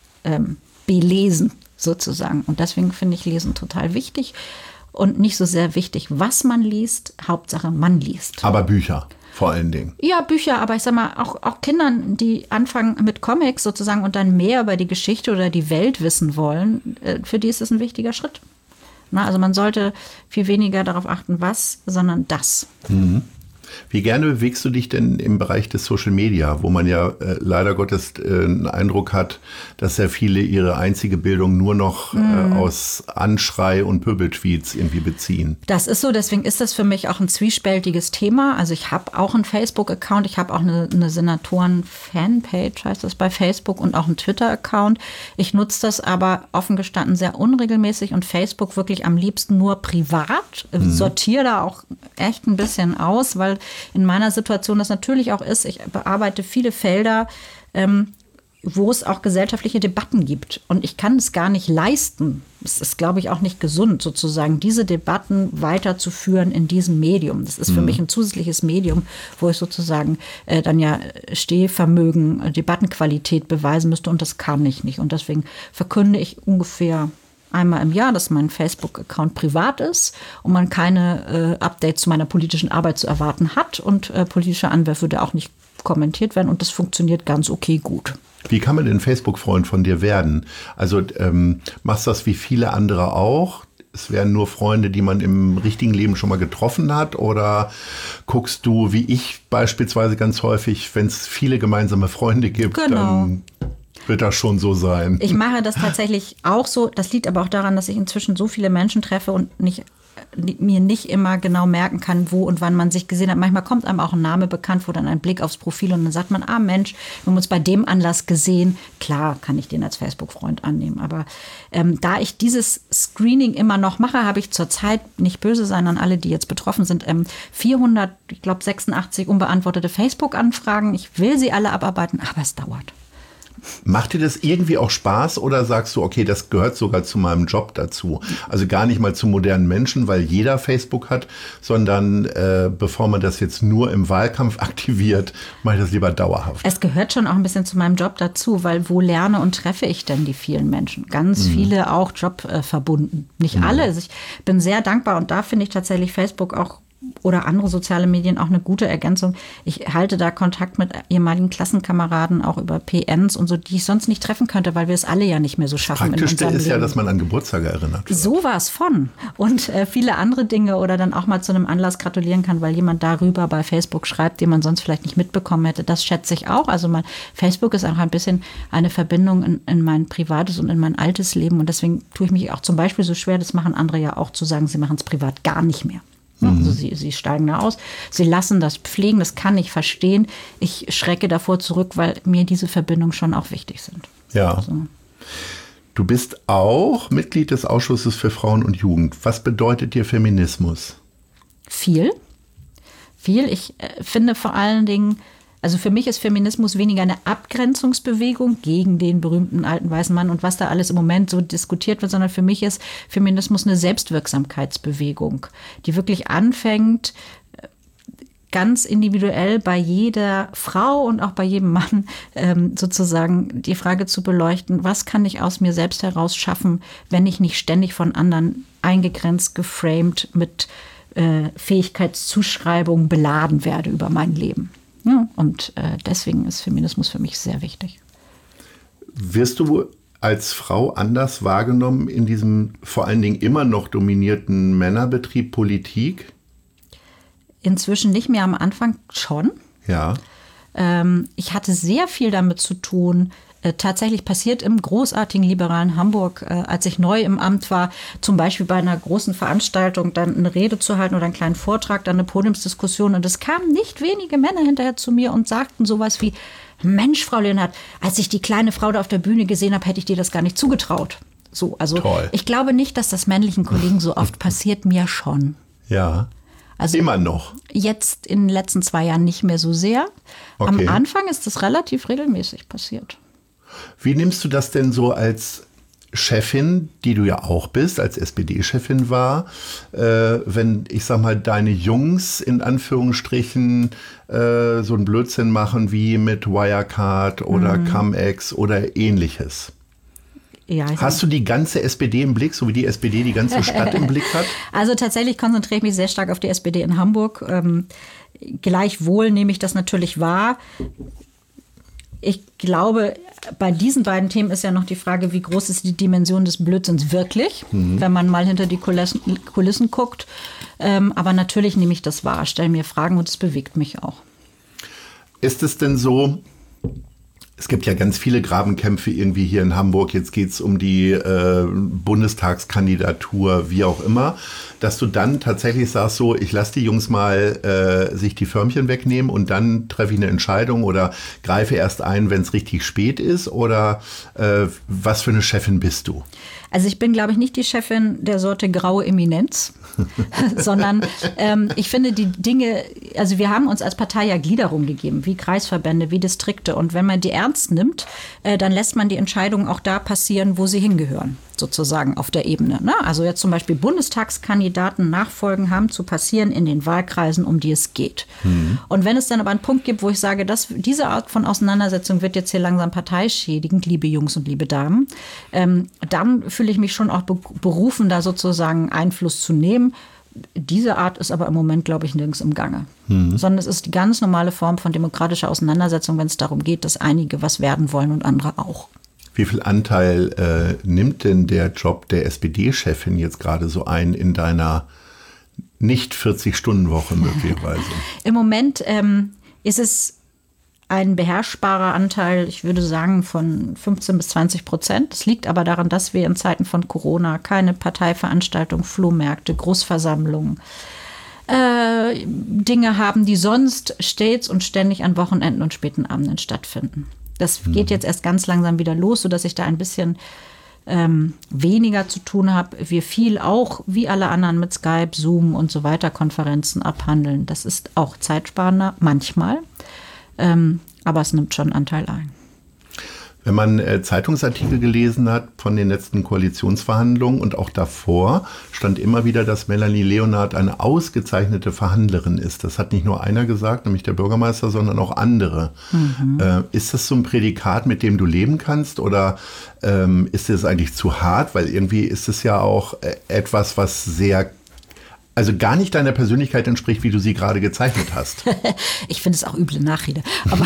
Belesen sozusagen. Und deswegen finde ich Lesen total wichtig und nicht so sehr wichtig, was man liest, Hauptsache man liest. Aber Bücher vor allen Dingen. Ja, Bücher, aber ich sag mal, auch Kindern, die anfangen mit Comics sozusagen und dann mehr über die Geschichte oder die Welt wissen wollen, für die ist es ein wichtiger Schritt. Also man sollte viel weniger darauf achten, was, sondern das. Wie gerne bewegst du dich denn im Bereich des Social Media, wo man ja leider Gottes einen Eindruck hat, dass sehr viele ihre einzige Bildung nur noch aus Anschrei und Pöbeltweets irgendwie beziehen? Das ist so, deswegen ist das für mich auch ein zwiespältiges Thema. Also ich habe auch einen Facebook-Account, ich habe auch eine Senatoren-Fanpage, heißt das bei Facebook, und auch einen Twitter-Account. Ich nutze das aber offen gestanden sehr unregelmäßig und Facebook wirklich am liebsten nur privat. Sortiere da auch echt ein bisschen aus, weil in meiner Situation das natürlich auch ist, ich bearbeite viele Felder, wo es auch gesellschaftliche Debatten gibt. Und ich kann es gar nicht leisten. Es ist, glaube ich, auch nicht gesund, sozusagen diese Debatten weiterzuführen in diesem Medium. Das ist für mich ein zusätzliches Medium, wo ich sozusagen dann ja Stehvermögen, Debattenqualität beweisen müsste. Und das kann ich nicht. Und deswegen verkünde ich ungefähr einmal im Jahr, dass mein Facebook-Account privat ist und man keine Updates zu meiner politischen Arbeit zu erwarten hat. Und politischer Anwurf würde auch nicht kommentiert werden. Und das funktioniert ganz okay gut. Wie kann man denn Facebook-Freund von dir werden? Also machst du das wie viele andere auch? Es wären nur Freunde, die man im richtigen Leben schon mal getroffen hat? Oder guckst du, wie ich beispielsweise ganz häufig, wenn es viele gemeinsame Freunde gibt, dann wird das schon so sein? Ich mache das tatsächlich auch so. Das liegt aber auch daran, dass ich inzwischen so viele Menschen treffe und mir nicht immer genau merken kann, wo und wann man sich gesehen hat. Manchmal kommt einem auch ein Name bekannt, wo dann ein Blick aufs Profil und dann sagt man, Mensch, wir haben uns bei dem Anlass gesehen. Klar kann ich den als Facebook-Freund annehmen. Aber da ich dieses Screening immer noch mache, habe ich zurzeit, nicht böse sein an alle, die jetzt betroffen sind, 486 unbeantwortete Facebook-Anfragen. Ich will sie alle abarbeiten, aber es dauert. Macht dir das irgendwie auch Spaß oder sagst du, okay, das gehört sogar zu meinem Job dazu? Also gar nicht mal zu modernen Menschen, weil jeder Facebook hat, sondern bevor man das jetzt nur im Wahlkampf aktiviert, mache ich das lieber dauerhaft. Es gehört schon auch ein bisschen zu meinem Job dazu, weil wo lerne und treffe ich denn die vielen Menschen? Ganz viele auch jobverbunden. Nicht alle. Also ich bin sehr dankbar und da finde ich tatsächlich Facebook auch oder andere soziale Medien auch eine gute Ergänzung. Ich halte da Kontakt mit ehemaligen Klassenkameraden, auch über PNs und so, die ich sonst nicht treffen könnte, weil wir es alle ja nicht mehr so schaffen. Praktischste ist ja, dass man an Geburtstage erinnert wird. Sowas von. Und viele andere Dinge oder dann auch mal zu einem Anlass gratulieren kann, weil jemand darüber bei Facebook schreibt, den man sonst vielleicht nicht mitbekommen hätte. Das schätze ich auch. Also Facebook ist auch ein bisschen eine Verbindung in mein privates und in mein altes Leben. Und deswegen tue ich mich auch zum Beispiel so schwer, das machen andere ja auch, zu sagen, sie machen es privat gar nicht mehr. Also sie steigen da aus, sie lassen das pflegen, das kann ich verstehen. Ich schrecke davor zurück, weil mir diese Verbindungen schon auch wichtig sind. Ja. Also. Du bist auch Mitglied des Ausschusses für Frauen und Jugend. Was bedeutet dir Feminismus? Viel. Ich finde vor allen Dingen Also für mich ist Feminismus weniger eine Abgrenzungsbewegung gegen den berühmten alten weißen Mann und was da alles im Moment so diskutiert wird, sondern für mich ist Feminismus eine Selbstwirksamkeitsbewegung, die wirklich anfängt, ganz individuell bei jeder Frau und auch bei jedem Mann sozusagen die Frage zu beleuchten, was kann ich aus mir selbst heraus schaffen, wenn ich nicht ständig von anderen eingegrenzt, geframed mit Fähigkeitszuschreibungen beladen werde über mein Leben. Ja, und deswegen ist Feminismus für mich sehr wichtig. Wirst du als Frau anders wahrgenommen in diesem vor allen Dingen immer noch dominierten Männerbetrieb Politik? Inzwischen nicht mehr, am Anfang schon. Ja. Ich hatte sehr viel damit zu tun. Tatsächlich passiert im großartigen liberalen Hamburg, als ich neu im Amt war, zum Beispiel bei einer großen Veranstaltung dann eine Rede zu halten oder einen kleinen Vortrag, dann eine Podiumsdiskussion. Und es kamen nicht wenige Männer hinterher zu mir und sagten sowas wie, Mensch, Frau Leonhardt, als ich die kleine Frau da auf der Bühne gesehen habe, hätte ich dir das gar nicht zugetraut. So, also toll. Ich glaube nicht, dass das männlichen Kollegen so oft passiert, mir schon. Ja. Also immer noch. Jetzt in den letzten 2 Jahren nicht mehr so sehr. Okay. Am Anfang ist das relativ regelmäßig passiert. Wie nimmst du das denn so als Chefin, die du ja auch bist, als SPD-Chefin war, wenn, ich sag mal, deine Jungs in Anführungsstrichen so einen Blödsinn machen wie mit Wirecard oder Cum-Ex oder ähnliches? Ja, Hast du die ganze SPD im Blick, so wie die SPD die ganze Stadt im Blick hat? Also tatsächlich konzentriere ich mich sehr stark auf die SPD in Hamburg. Gleichwohl nehme ich das natürlich wahr. Ich glaube, bei diesen beiden Themen ist ja noch die Frage, wie groß ist die Dimension des Blödsinns wirklich, wenn man mal hinter die Kulissen guckt. Aber natürlich nehme ich das wahr, stelle mir Fragen und es bewegt mich auch. Ist es denn so, es gibt ja ganz viele Grabenkämpfe irgendwie hier in Hamburg, jetzt geht es um die Bundestagskandidatur, wie auch immer, dass du dann tatsächlich sagst, so, ich lasse die Jungs mal sich die Förmchen wegnehmen und dann treffe ich eine Entscheidung oder greife erst ein, wenn es richtig spät ist, oder was für eine Chefin bist du? Also ich bin, glaube ich, nicht die Chefin der Sorte graue Eminenz, sondern ich finde die Dinge, also wir haben uns als Partei ja Gliederung gegeben, wie Kreisverbände, wie Distrikte. Und wenn man die ernst nimmt, dann lässt man die Entscheidungen auch da passieren, wo sie hingehören, sozusagen auf der Ebene. Ne? Also jetzt zum Beispiel Bundestagskandidaten Nachfolgen haben zu passieren in den Wahlkreisen, um die es geht. Und wenn es dann aber einen Punkt gibt, wo ich sage, diese Art von Auseinandersetzung wird jetzt hier langsam parteischädigend, liebe Jungs und liebe Damen, dann fühle ich mich schon auch berufen, da sozusagen Einfluss zu nehmen. Diese Art ist aber im Moment, glaube ich, nirgends im Gange. Sondern es ist die ganz normale Form von demokratischer Auseinandersetzung, wenn es darum geht, dass einige was werden wollen und andere auch. Wie viel Anteil nimmt denn der Job der SPD-Chefin jetzt gerade so ein in deiner nicht 40-Stunden-Woche möglicherweise? Im Moment ist es ein beherrschbarer Anteil, ich würde sagen, von 15-20%. Das liegt aber daran, dass wir in Zeiten von Corona keine Parteiveranstaltungen, Flohmärkte, Großversammlungen, Dinge haben, die sonst stets und ständig an Wochenenden und späten Abenden stattfinden. Das geht jetzt erst ganz langsam wieder los, sodass ich da ein bisschen weniger zu tun habe. Wir viel auch, wie alle anderen, mit Skype, Zoom und so weiter Konferenzen abhandeln. Das ist auch zeitsparender, manchmal. Aber es nimmt schon Anteil ein. Wenn man Zeitungsartikel gelesen hat von den letzten Koalitionsverhandlungen und auch davor, stand immer wieder, dass Melanie Leonhardt eine ausgezeichnete Verhandlerin ist. Das hat nicht nur einer gesagt, nämlich der Bürgermeister, sondern auch andere. Ist das so ein Prädikat, mit dem du leben kannst, oder ist es eigentlich zu hart? Weil irgendwie ist es ja auch etwas, was sehr, also gar nicht deiner Persönlichkeit entspricht, wie du sie gerade gezeichnet hast. Ich finde es auch üble Nachrede. Aber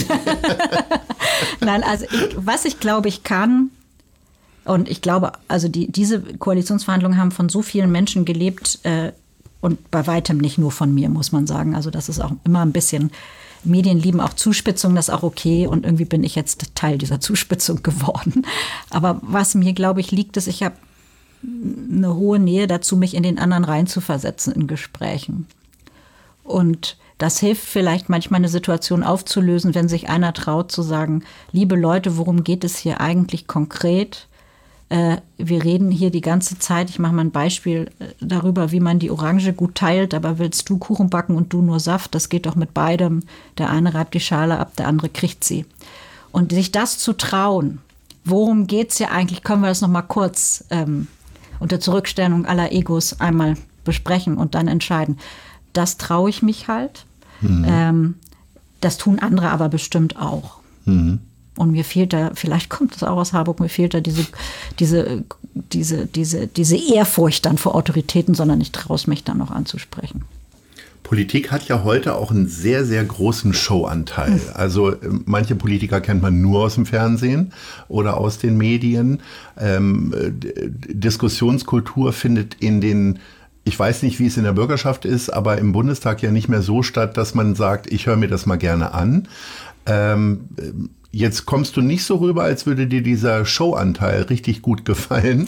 nein, also was ich glaube, ich kann, und ich glaube, also diese Koalitionsverhandlungen haben von so vielen Menschen gelebt und bei weitem nicht nur von mir, muss man sagen. Also das ist auch immer ein bisschen, Medien lieben auch Zuspitzung, das ist auch okay. Und irgendwie bin ich jetzt Teil dieser Zuspitzung geworden. Aber was mir, glaube ich, liegt, ist, ich habe eine hohe Nähe dazu, mich in den anderen reinzuversetzen in Gesprächen. Und das hilft vielleicht manchmal, eine Situation aufzulösen, wenn sich einer traut zu sagen, liebe Leute, worum geht es hier eigentlich konkret? wir reden hier die ganze Zeit, ich mache mal ein Beispiel darüber, wie man die Orange gut teilt, aber willst du Kuchen backen und du nur Saft, das geht doch mit beidem. Der eine reibt die Schale ab, der andere kriegt sie. Und sich das zu trauen, worum geht es ja eigentlich, können wir das nochmal kurz unter Zurückstellung aller Egos einmal besprechen und dann entscheiden. Das traue ich mich halt. Das tun andere aber bestimmt auch. Und mir fehlt da, vielleicht kommt das auch aus Harburg, mir fehlt da diese Ehrfurcht dann vor Autoritäten, sondern ich traue es mich dann noch anzusprechen. Politik hat ja heute auch einen sehr, sehr großen Showanteil. Also manche Politiker kennt man nur aus dem Fernsehen oder aus den Medien. Diskussionskultur findet ich weiß nicht, wie es in der Bürgerschaft ist, aber im Bundestag ja nicht mehr so statt, dass man sagt, ich höre mir das mal gerne an. Jetzt kommst du nicht so rüber, als würde dir dieser Showanteil richtig gut gefallen.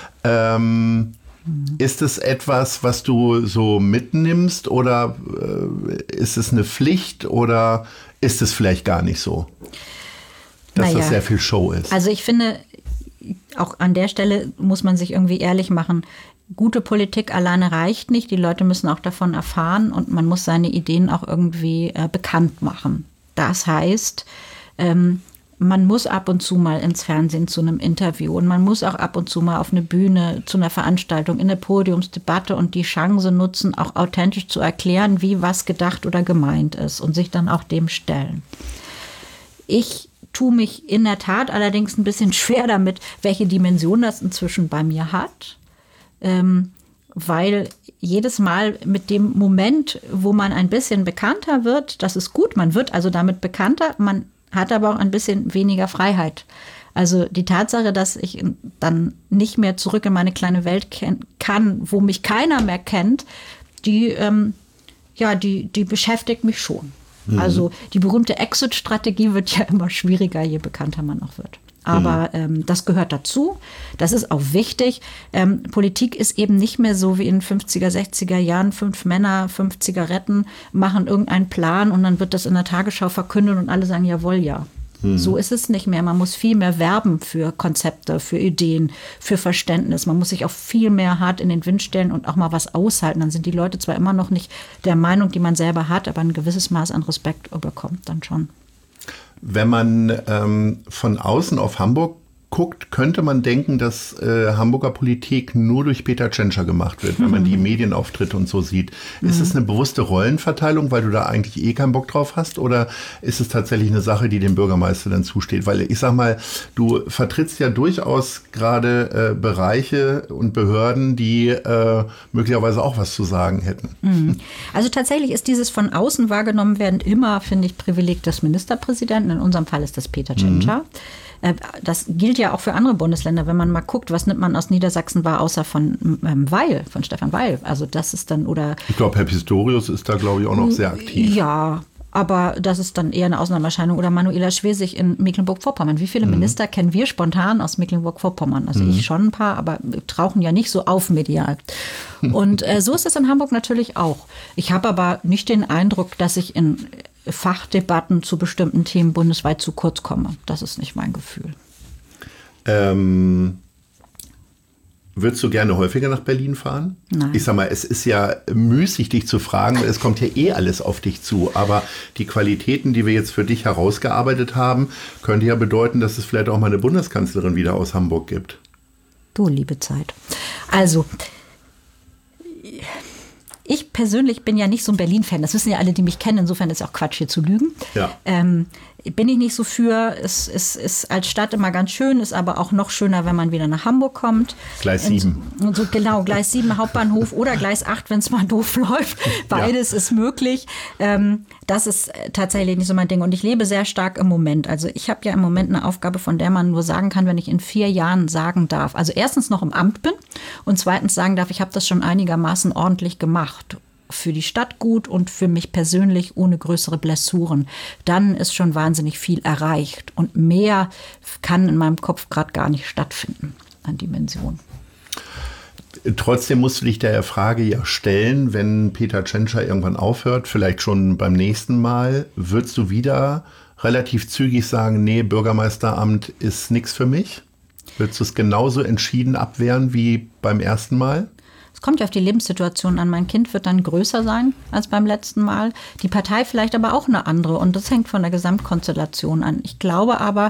Ist es etwas, was du so mitnimmst oder ist es eine Pflicht oder ist es vielleicht gar nicht so, dass das sehr viel Show ist? Also ich finde, auch an der Stelle muss man sich irgendwie ehrlich machen, gute Politik alleine reicht nicht. Die Leute müssen auch davon erfahren und man muss seine Ideen auch irgendwie bekannt machen. Das heißt, man muss ab und zu mal ins Fernsehen zu einem Interview und man muss auch ab und zu mal auf eine Bühne, zu einer Veranstaltung, in eine Podiumsdebatte und die Chance nutzen, auch authentisch zu erklären, wie was gedacht oder gemeint ist und sich dann auch dem stellen. Ich tue mich in der Tat allerdings ein bisschen schwer damit, welche Dimension das inzwischen bei mir hat. Weil jedes Mal mit dem Moment, wo man ein bisschen bekannter wird, das ist gut, man wird also damit bekannter, man hat aber auch ein bisschen weniger Freiheit. Also die Tatsache, dass ich dann nicht mehr zurück in meine kleine Welt kann, wo mich keiner mehr kennt, die beschäftigt mich schon. Also die berühmte Exit-Strategie wird ja immer schwieriger, je bekannter man auch wird. Aber das gehört dazu. Das ist auch wichtig. Politik ist eben nicht mehr so wie in den 50er, 60er Jahren. 5 Männer, 5 Zigaretten machen irgendeinen Plan und dann wird das in der Tagesschau verkündet und alle sagen, jawohl, ja. So ist es nicht mehr. Man muss viel mehr werben für Konzepte, für Ideen, für Verständnis. Man muss sich auch viel mehr hart in den Wind stellen und auch mal was aushalten. Dann sind die Leute zwar immer noch nicht der Meinung, die man selber hat, aber ein gewisses Maß an Respekt bekommt dann schon. Wenn man von außen auf Hamburg guckt, könnte man denken, dass Hamburger Politik nur durch Peter Tschentscher gemacht wird, wenn man die Medienauftritte und so sieht. Ist es eine bewusste Rollenverteilung, weil du da eigentlich keinen Bock drauf hast? Oder ist es tatsächlich eine Sache, die dem Bürgermeister dann zusteht? Weil ich sag mal, du vertrittst ja durchaus gerade Bereiche und Behörden, die möglicherweise auch was zu sagen hätten. Also tatsächlich ist dieses von außen wahrgenommen werden immer, finde ich, Privileg des Ministerpräsidenten. In unserem Fall ist das Peter Tschentscher. Das gilt ja auch für andere Bundesländer, wenn man mal guckt, was nimmt man aus Niedersachsen wahr, außer von Weil, von Stefan Weil. Also das ist dann, oder... Ich glaube, Herr Pistorius ist da, glaube ich, auch noch sehr aktiv. Ja, aber das ist dann eher eine Ausnahmeerscheinung. Oder Manuela Schwesig in Mecklenburg-Vorpommern. Wie viele Minister kennen wir spontan aus Mecklenburg-Vorpommern? Also ich schon ein paar, aber tauchen ja nicht so auf medial. Und so ist es in Hamburg natürlich auch. Ich habe aber nicht den Eindruck, dass ich in Fachdebatten zu bestimmten Themen bundesweit zu kurz komme. Das ist nicht mein Gefühl. Würdest du gerne häufiger nach Berlin fahren? Nein. Ich sag mal, es ist ja müßig, dich zu fragen, weil es kommt ja alles auf dich zu. Aber die Qualitäten, die wir jetzt für dich herausgearbeitet haben, könnte ja bedeuten, dass es vielleicht auch mal eine Bundeskanzlerin wieder aus Hamburg gibt. Du liebe Zeit. Also, ich persönlich bin ja nicht so ein Berlin-Fan. Das wissen ja alle, die mich kennen. Insofern ist es auch Quatsch, hier zu lügen. Ja. Bin ich nicht so für. Es ist als Stadt immer ganz schön, ist aber auch noch schöner, wenn man wieder nach Hamburg kommt. Gleis 7. Und so, genau, Gleis 7 Hauptbahnhof oder Gleis 8, wenn es mal doof läuft. Beides ist möglich. Das ist tatsächlich nicht so mein Ding. Und ich lebe sehr stark im Moment. Also ich habe ja im Moment eine Aufgabe, von der man nur sagen kann, wenn ich in 4 Jahren sagen darf. Also erstens noch im Amt bin und zweitens sagen darf, ich habe das schon einigermaßen ordentlich gemacht. Für die Stadt gut und für mich persönlich ohne größere Blessuren. Dann ist schon wahnsinnig viel erreicht. Und mehr kann in meinem Kopf gerade gar nicht stattfinden an Dimension. Trotzdem musst du dich der Frage ja stellen, wenn Peter Tschentscher irgendwann aufhört, vielleicht schon beim nächsten Mal, würdest du wieder relativ zügig sagen, nee, Bürgermeisteramt ist nichts für mich? Würdest du es genauso entschieden abwehren wie beim ersten Mal? Es kommt ja auf die Lebenssituation an. Mein Kind wird dann größer sein als beim letzten Mal. Die Partei vielleicht aber auch eine andere. Und das hängt von der Gesamtkonstellation an. Ich glaube aber,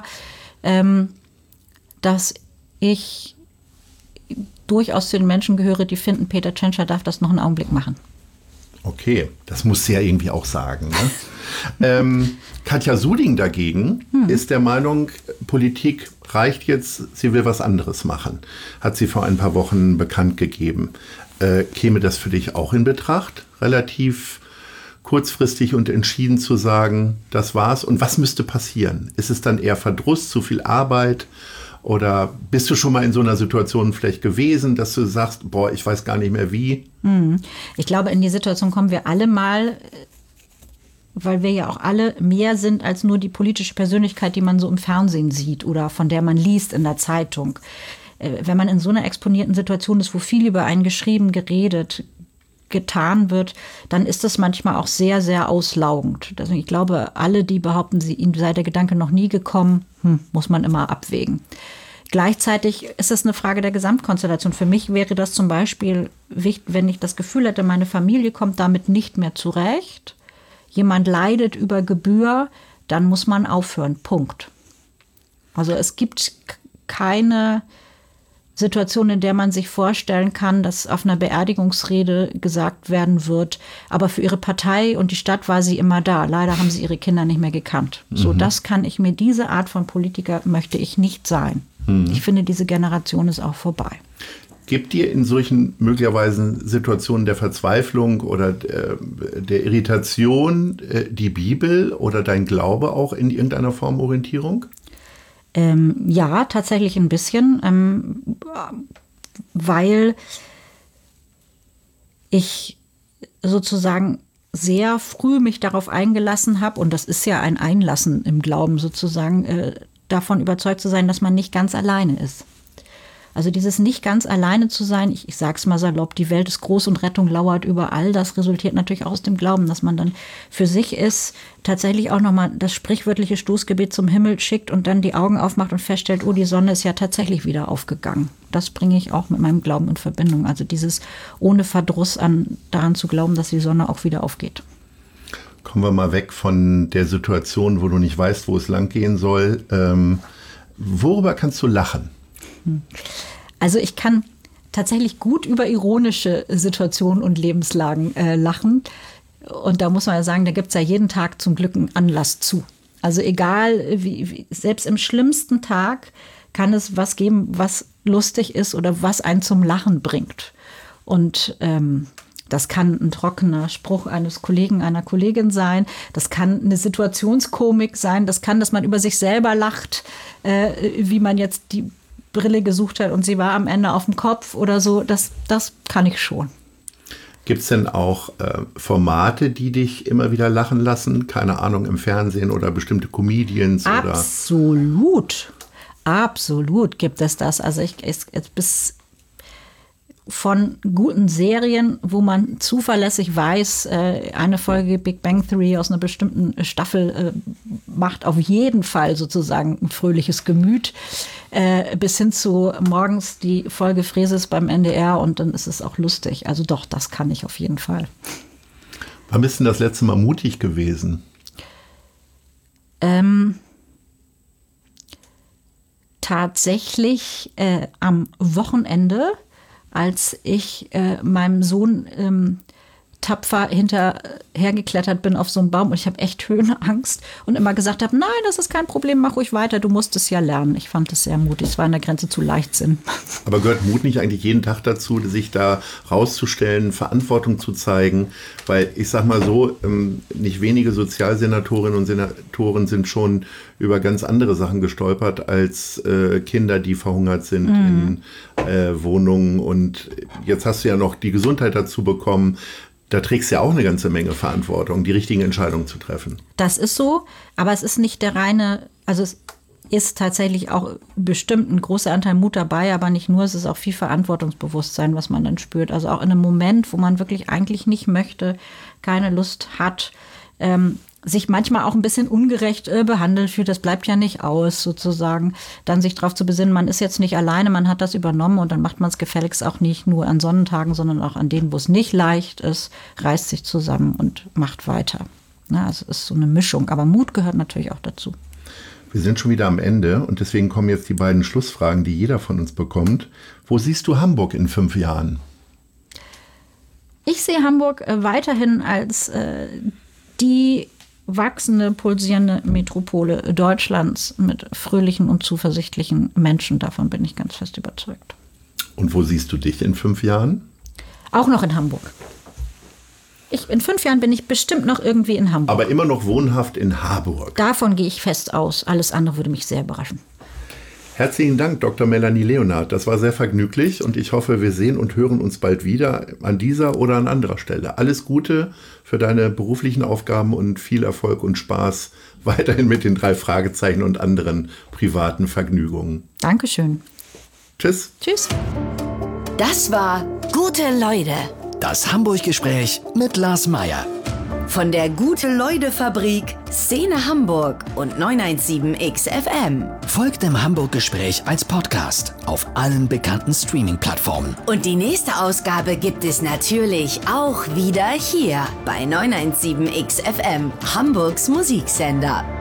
dass ich durchaus zu den Menschen gehöre, die finden, Peter Tschentscher darf das noch einen Augenblick machen. Okay, das muss sie ja irgendwie auch sagen. Ne? Katja Suding dagegen ist der Meinung, Politik reicht jetzt, sie will was anderes machen. Hat sie vor ein paar Wochen bekannt gegeben. Käme das für dich auch in Betracht, relativ kurzfristig und entschieden zu sagen, das war's? Und was müsste passieren? Ist es dann eher Verdruss, zu viel Arbeit? Oder bist du schon mal in so einer Situation vielleicht gewesen, dass du sagst, boah, ich weiß gar nicht mehr wie? Ich glaube, in die Situation kommen wir alle mal, weil wir ja auch alle mehr sind als nur die politische Persönlichkeit, die man so im Fernsehen sieht oder von der man liest in der Zeitung. Wenn man in so einer exponierten Situation ist, wo viel über einen geschrieben, geredet, getan wird, dann ist das manchmal auch sehr, sehr auslaugend. Also ich glaube, alle, die behaupten, ihnen sei der Gedanke noch nie gekommen, muss man immer abwägen. Gleichzeitig ist es eine Frage der Gesamtkonstellation. Für mich wäre das zum Beispiel wichtig, wenn ich das Gefühl hätte, meine Familie kommt damit nicht mehr zurecht, jemand leidet über Gebühr, dann muss man aufhören. Punkt. Also es gibt keine Situation, in der man sich vorstellen kann, dass auf einer Beerdigungsrede gesagt werden wird, aber für ihre Partei und die Stadt war sie immer da. Leider haben sie ihre Kinder nicht mehr gekannt. So, das kann ich mir, diese Art von Politiker möchte ich nicht sein. Ich finde, diese Generation ist auch vorbei. Gibt dir in solchen möglicherweise Situationen der Verzweiflung oder der Irritation die Bibel oder dein Glaube auch in irgendeiner Form Orientierung? Ja, tatsächlich ein bisschen, weil ich sozusagen sehr früh mich darauf eingelassen habe, und das ist ja ein Einlassen im Glauben sozusagen, davon überzeugt zu sein, dass man nicht ganz alleine ist. Also dieses nicht ganz alleine zu sein, ich sage es mal salopp, die Welt ist groß und Rettung lauert überall, das resultiert natürlich aus dem Glauben, dass man dann für sich ist, tatsächlich auch nochmal das sprichwörtliche Stoßgebet zum Himmel schickt und dann die Augen aufmacht und feststellt, oh, die Sonne ist ja tatsächlich wieder aufgegangen. Das bringe ich auch mit meinem Glauben in Verbindung. Also dieses ohne Verdruss daran zu glauben, dass die Sonne auch wieder aufgeht. Kommen wir mal weg von der Situation, wo du nicht weißt, wo es lang gehen soll. Worüber kannst du lachen? Also ich kann tatsächlich gut über ironische Situationen und Lebenslagen lachen. Und da muss man ja sagen, da gibt es ja jeden Tag zum Glück einen Anlass zu. Also egal, selbst im schlimmsten Tag kann es was geben, was lustig ist oder was einen zum Lachen bringt. Und das kann ein trockener Spruch eines Kollegen, einer Kollegin sein. Das kann eine Situationskomik sein. Das kann, dass man über sich selber lacht, wie man jetzt die Brille gesucht hat und sie war am Ende auf dem Kopf oder so. Das kann ich schon. Gibt es denn auch Formate, die dich immer wieder lachen lassen? Keine Ahnung, im Fernsehen oder bestimmte Comedians? Absolut. Absolut gibt es das. Also bis von guten Serien, wo man zuverlässig weiß, eine Folge Big Bang Theory aus einer bestimmten Staffel macht auf jeden Fall sozusagen ein fröhliches Gemüt, bis hin zu morgens die Folge Fräses beim NDR und dann ist es auch lustig. Also doch, das kann ich auf jeden Fall. Wann bist du das letzte Mal mutig gewesen? Tatsächlich am Wochenende, als ich meinem Sohn tapfer hinterhergeklettert bin auf so einen Baum und ich habe echt Höhenangst und immer gesagt habe, nein, das ist kein Problem, mach ruhig weiter, du musst es ja lernen. Ich fand das sehr mutig, es war an der Grenze zu Leichtsinn. Aber gehört Mut nicht eigentlich jeden Tag dazu, sich da rauszustellen, Verantwortung zu zeigen? Weil ich sag mal so, nicht wenige Sozialsenatorinnen und Senatoren sind schon über ganz andere Sachen gestolpert als Kinder, die verhungert sind in Wohnungen. Und jetzt hast du ja noch die Gesundheit dazu bekommen. Da trägst du ja auch eine ganze Menge Verantwortung, die richtigen Entscheidungen zu treffen. Das ist so, aber es ist nicht der reine, also es ist tatsächlich auch bestimmt ein großer Anteil Mut dabei, aber nicht nur, es ist auch viel Verantwortungsbewusstsein, was man dann spürt. Also auch in einem Moment, wo man wirklich eigentlich nicht möchte, keine Lust hat, sich manchmal auch ein bisschen ungerecht behandelt fühlt, das bleibt ja nicht aus sozusagen, dann sich darauf zu besinnen, man ist jetzt nicht alleine, man hat das übernommen und dann macht man es gefälligst auch nicht nur an Sonnentagen, sondern auch an denen, wo es nicht leicht ist, reißt sich zusammen und macht weiter. Also es ist so eine Mischung, aber Mut gehört natürlich auch dazu. Wir sind schon wieder am Ende und deswegen kommen jetzt die beiden Schlussfragen, die jeder von uns bekommt. Wo siehst du Hamburg in 5 Jahren? Ich sehe Hamburg weiterhin als die wachsende, pulsierende Metropole Deutschlands mit fröhlichen und zuversichtlichen Menschen. Davon bin ich ganz fest überzeugt. Und wo siehst du dich in 5 Jahren? Auch noch in Hamburg. In 5 Jahren bin ich bestimmt noch irgendwie in Hamburg. Aber immer noch wohnhaft in Harburg. Davon gehe ich fest aus. Alles andere würde mich sehr überraschen. Herzlichen Dank, Dr. Melanie Leonard. Das war sehr vergnüglich und ich hoffe, wir sehen und hören uns bald wieder an dieser oder an anderer Stelle. Alles Gute für deine beruflichen Aufgaben und viel Erfolg und Spaß weiterhin mit den 3 Fragezeichen und anderen privaten Vergnügungen. Dankeschön. Tschüss. Tschüss. Das war Gute Leute. Das Hamburg-Gespräch mit Lars Meier. Von der Gute-Leute-Fabrik, Szene Hamburg und 917XFM. Folgt dem Hamburg-Gespräch als Podcast auf allen bekannten Streaming-Plattformen. Und die nächste Ausgabe gibt es natürlich auch wieder hier bei 917XFM, Hamburgs Musiksender.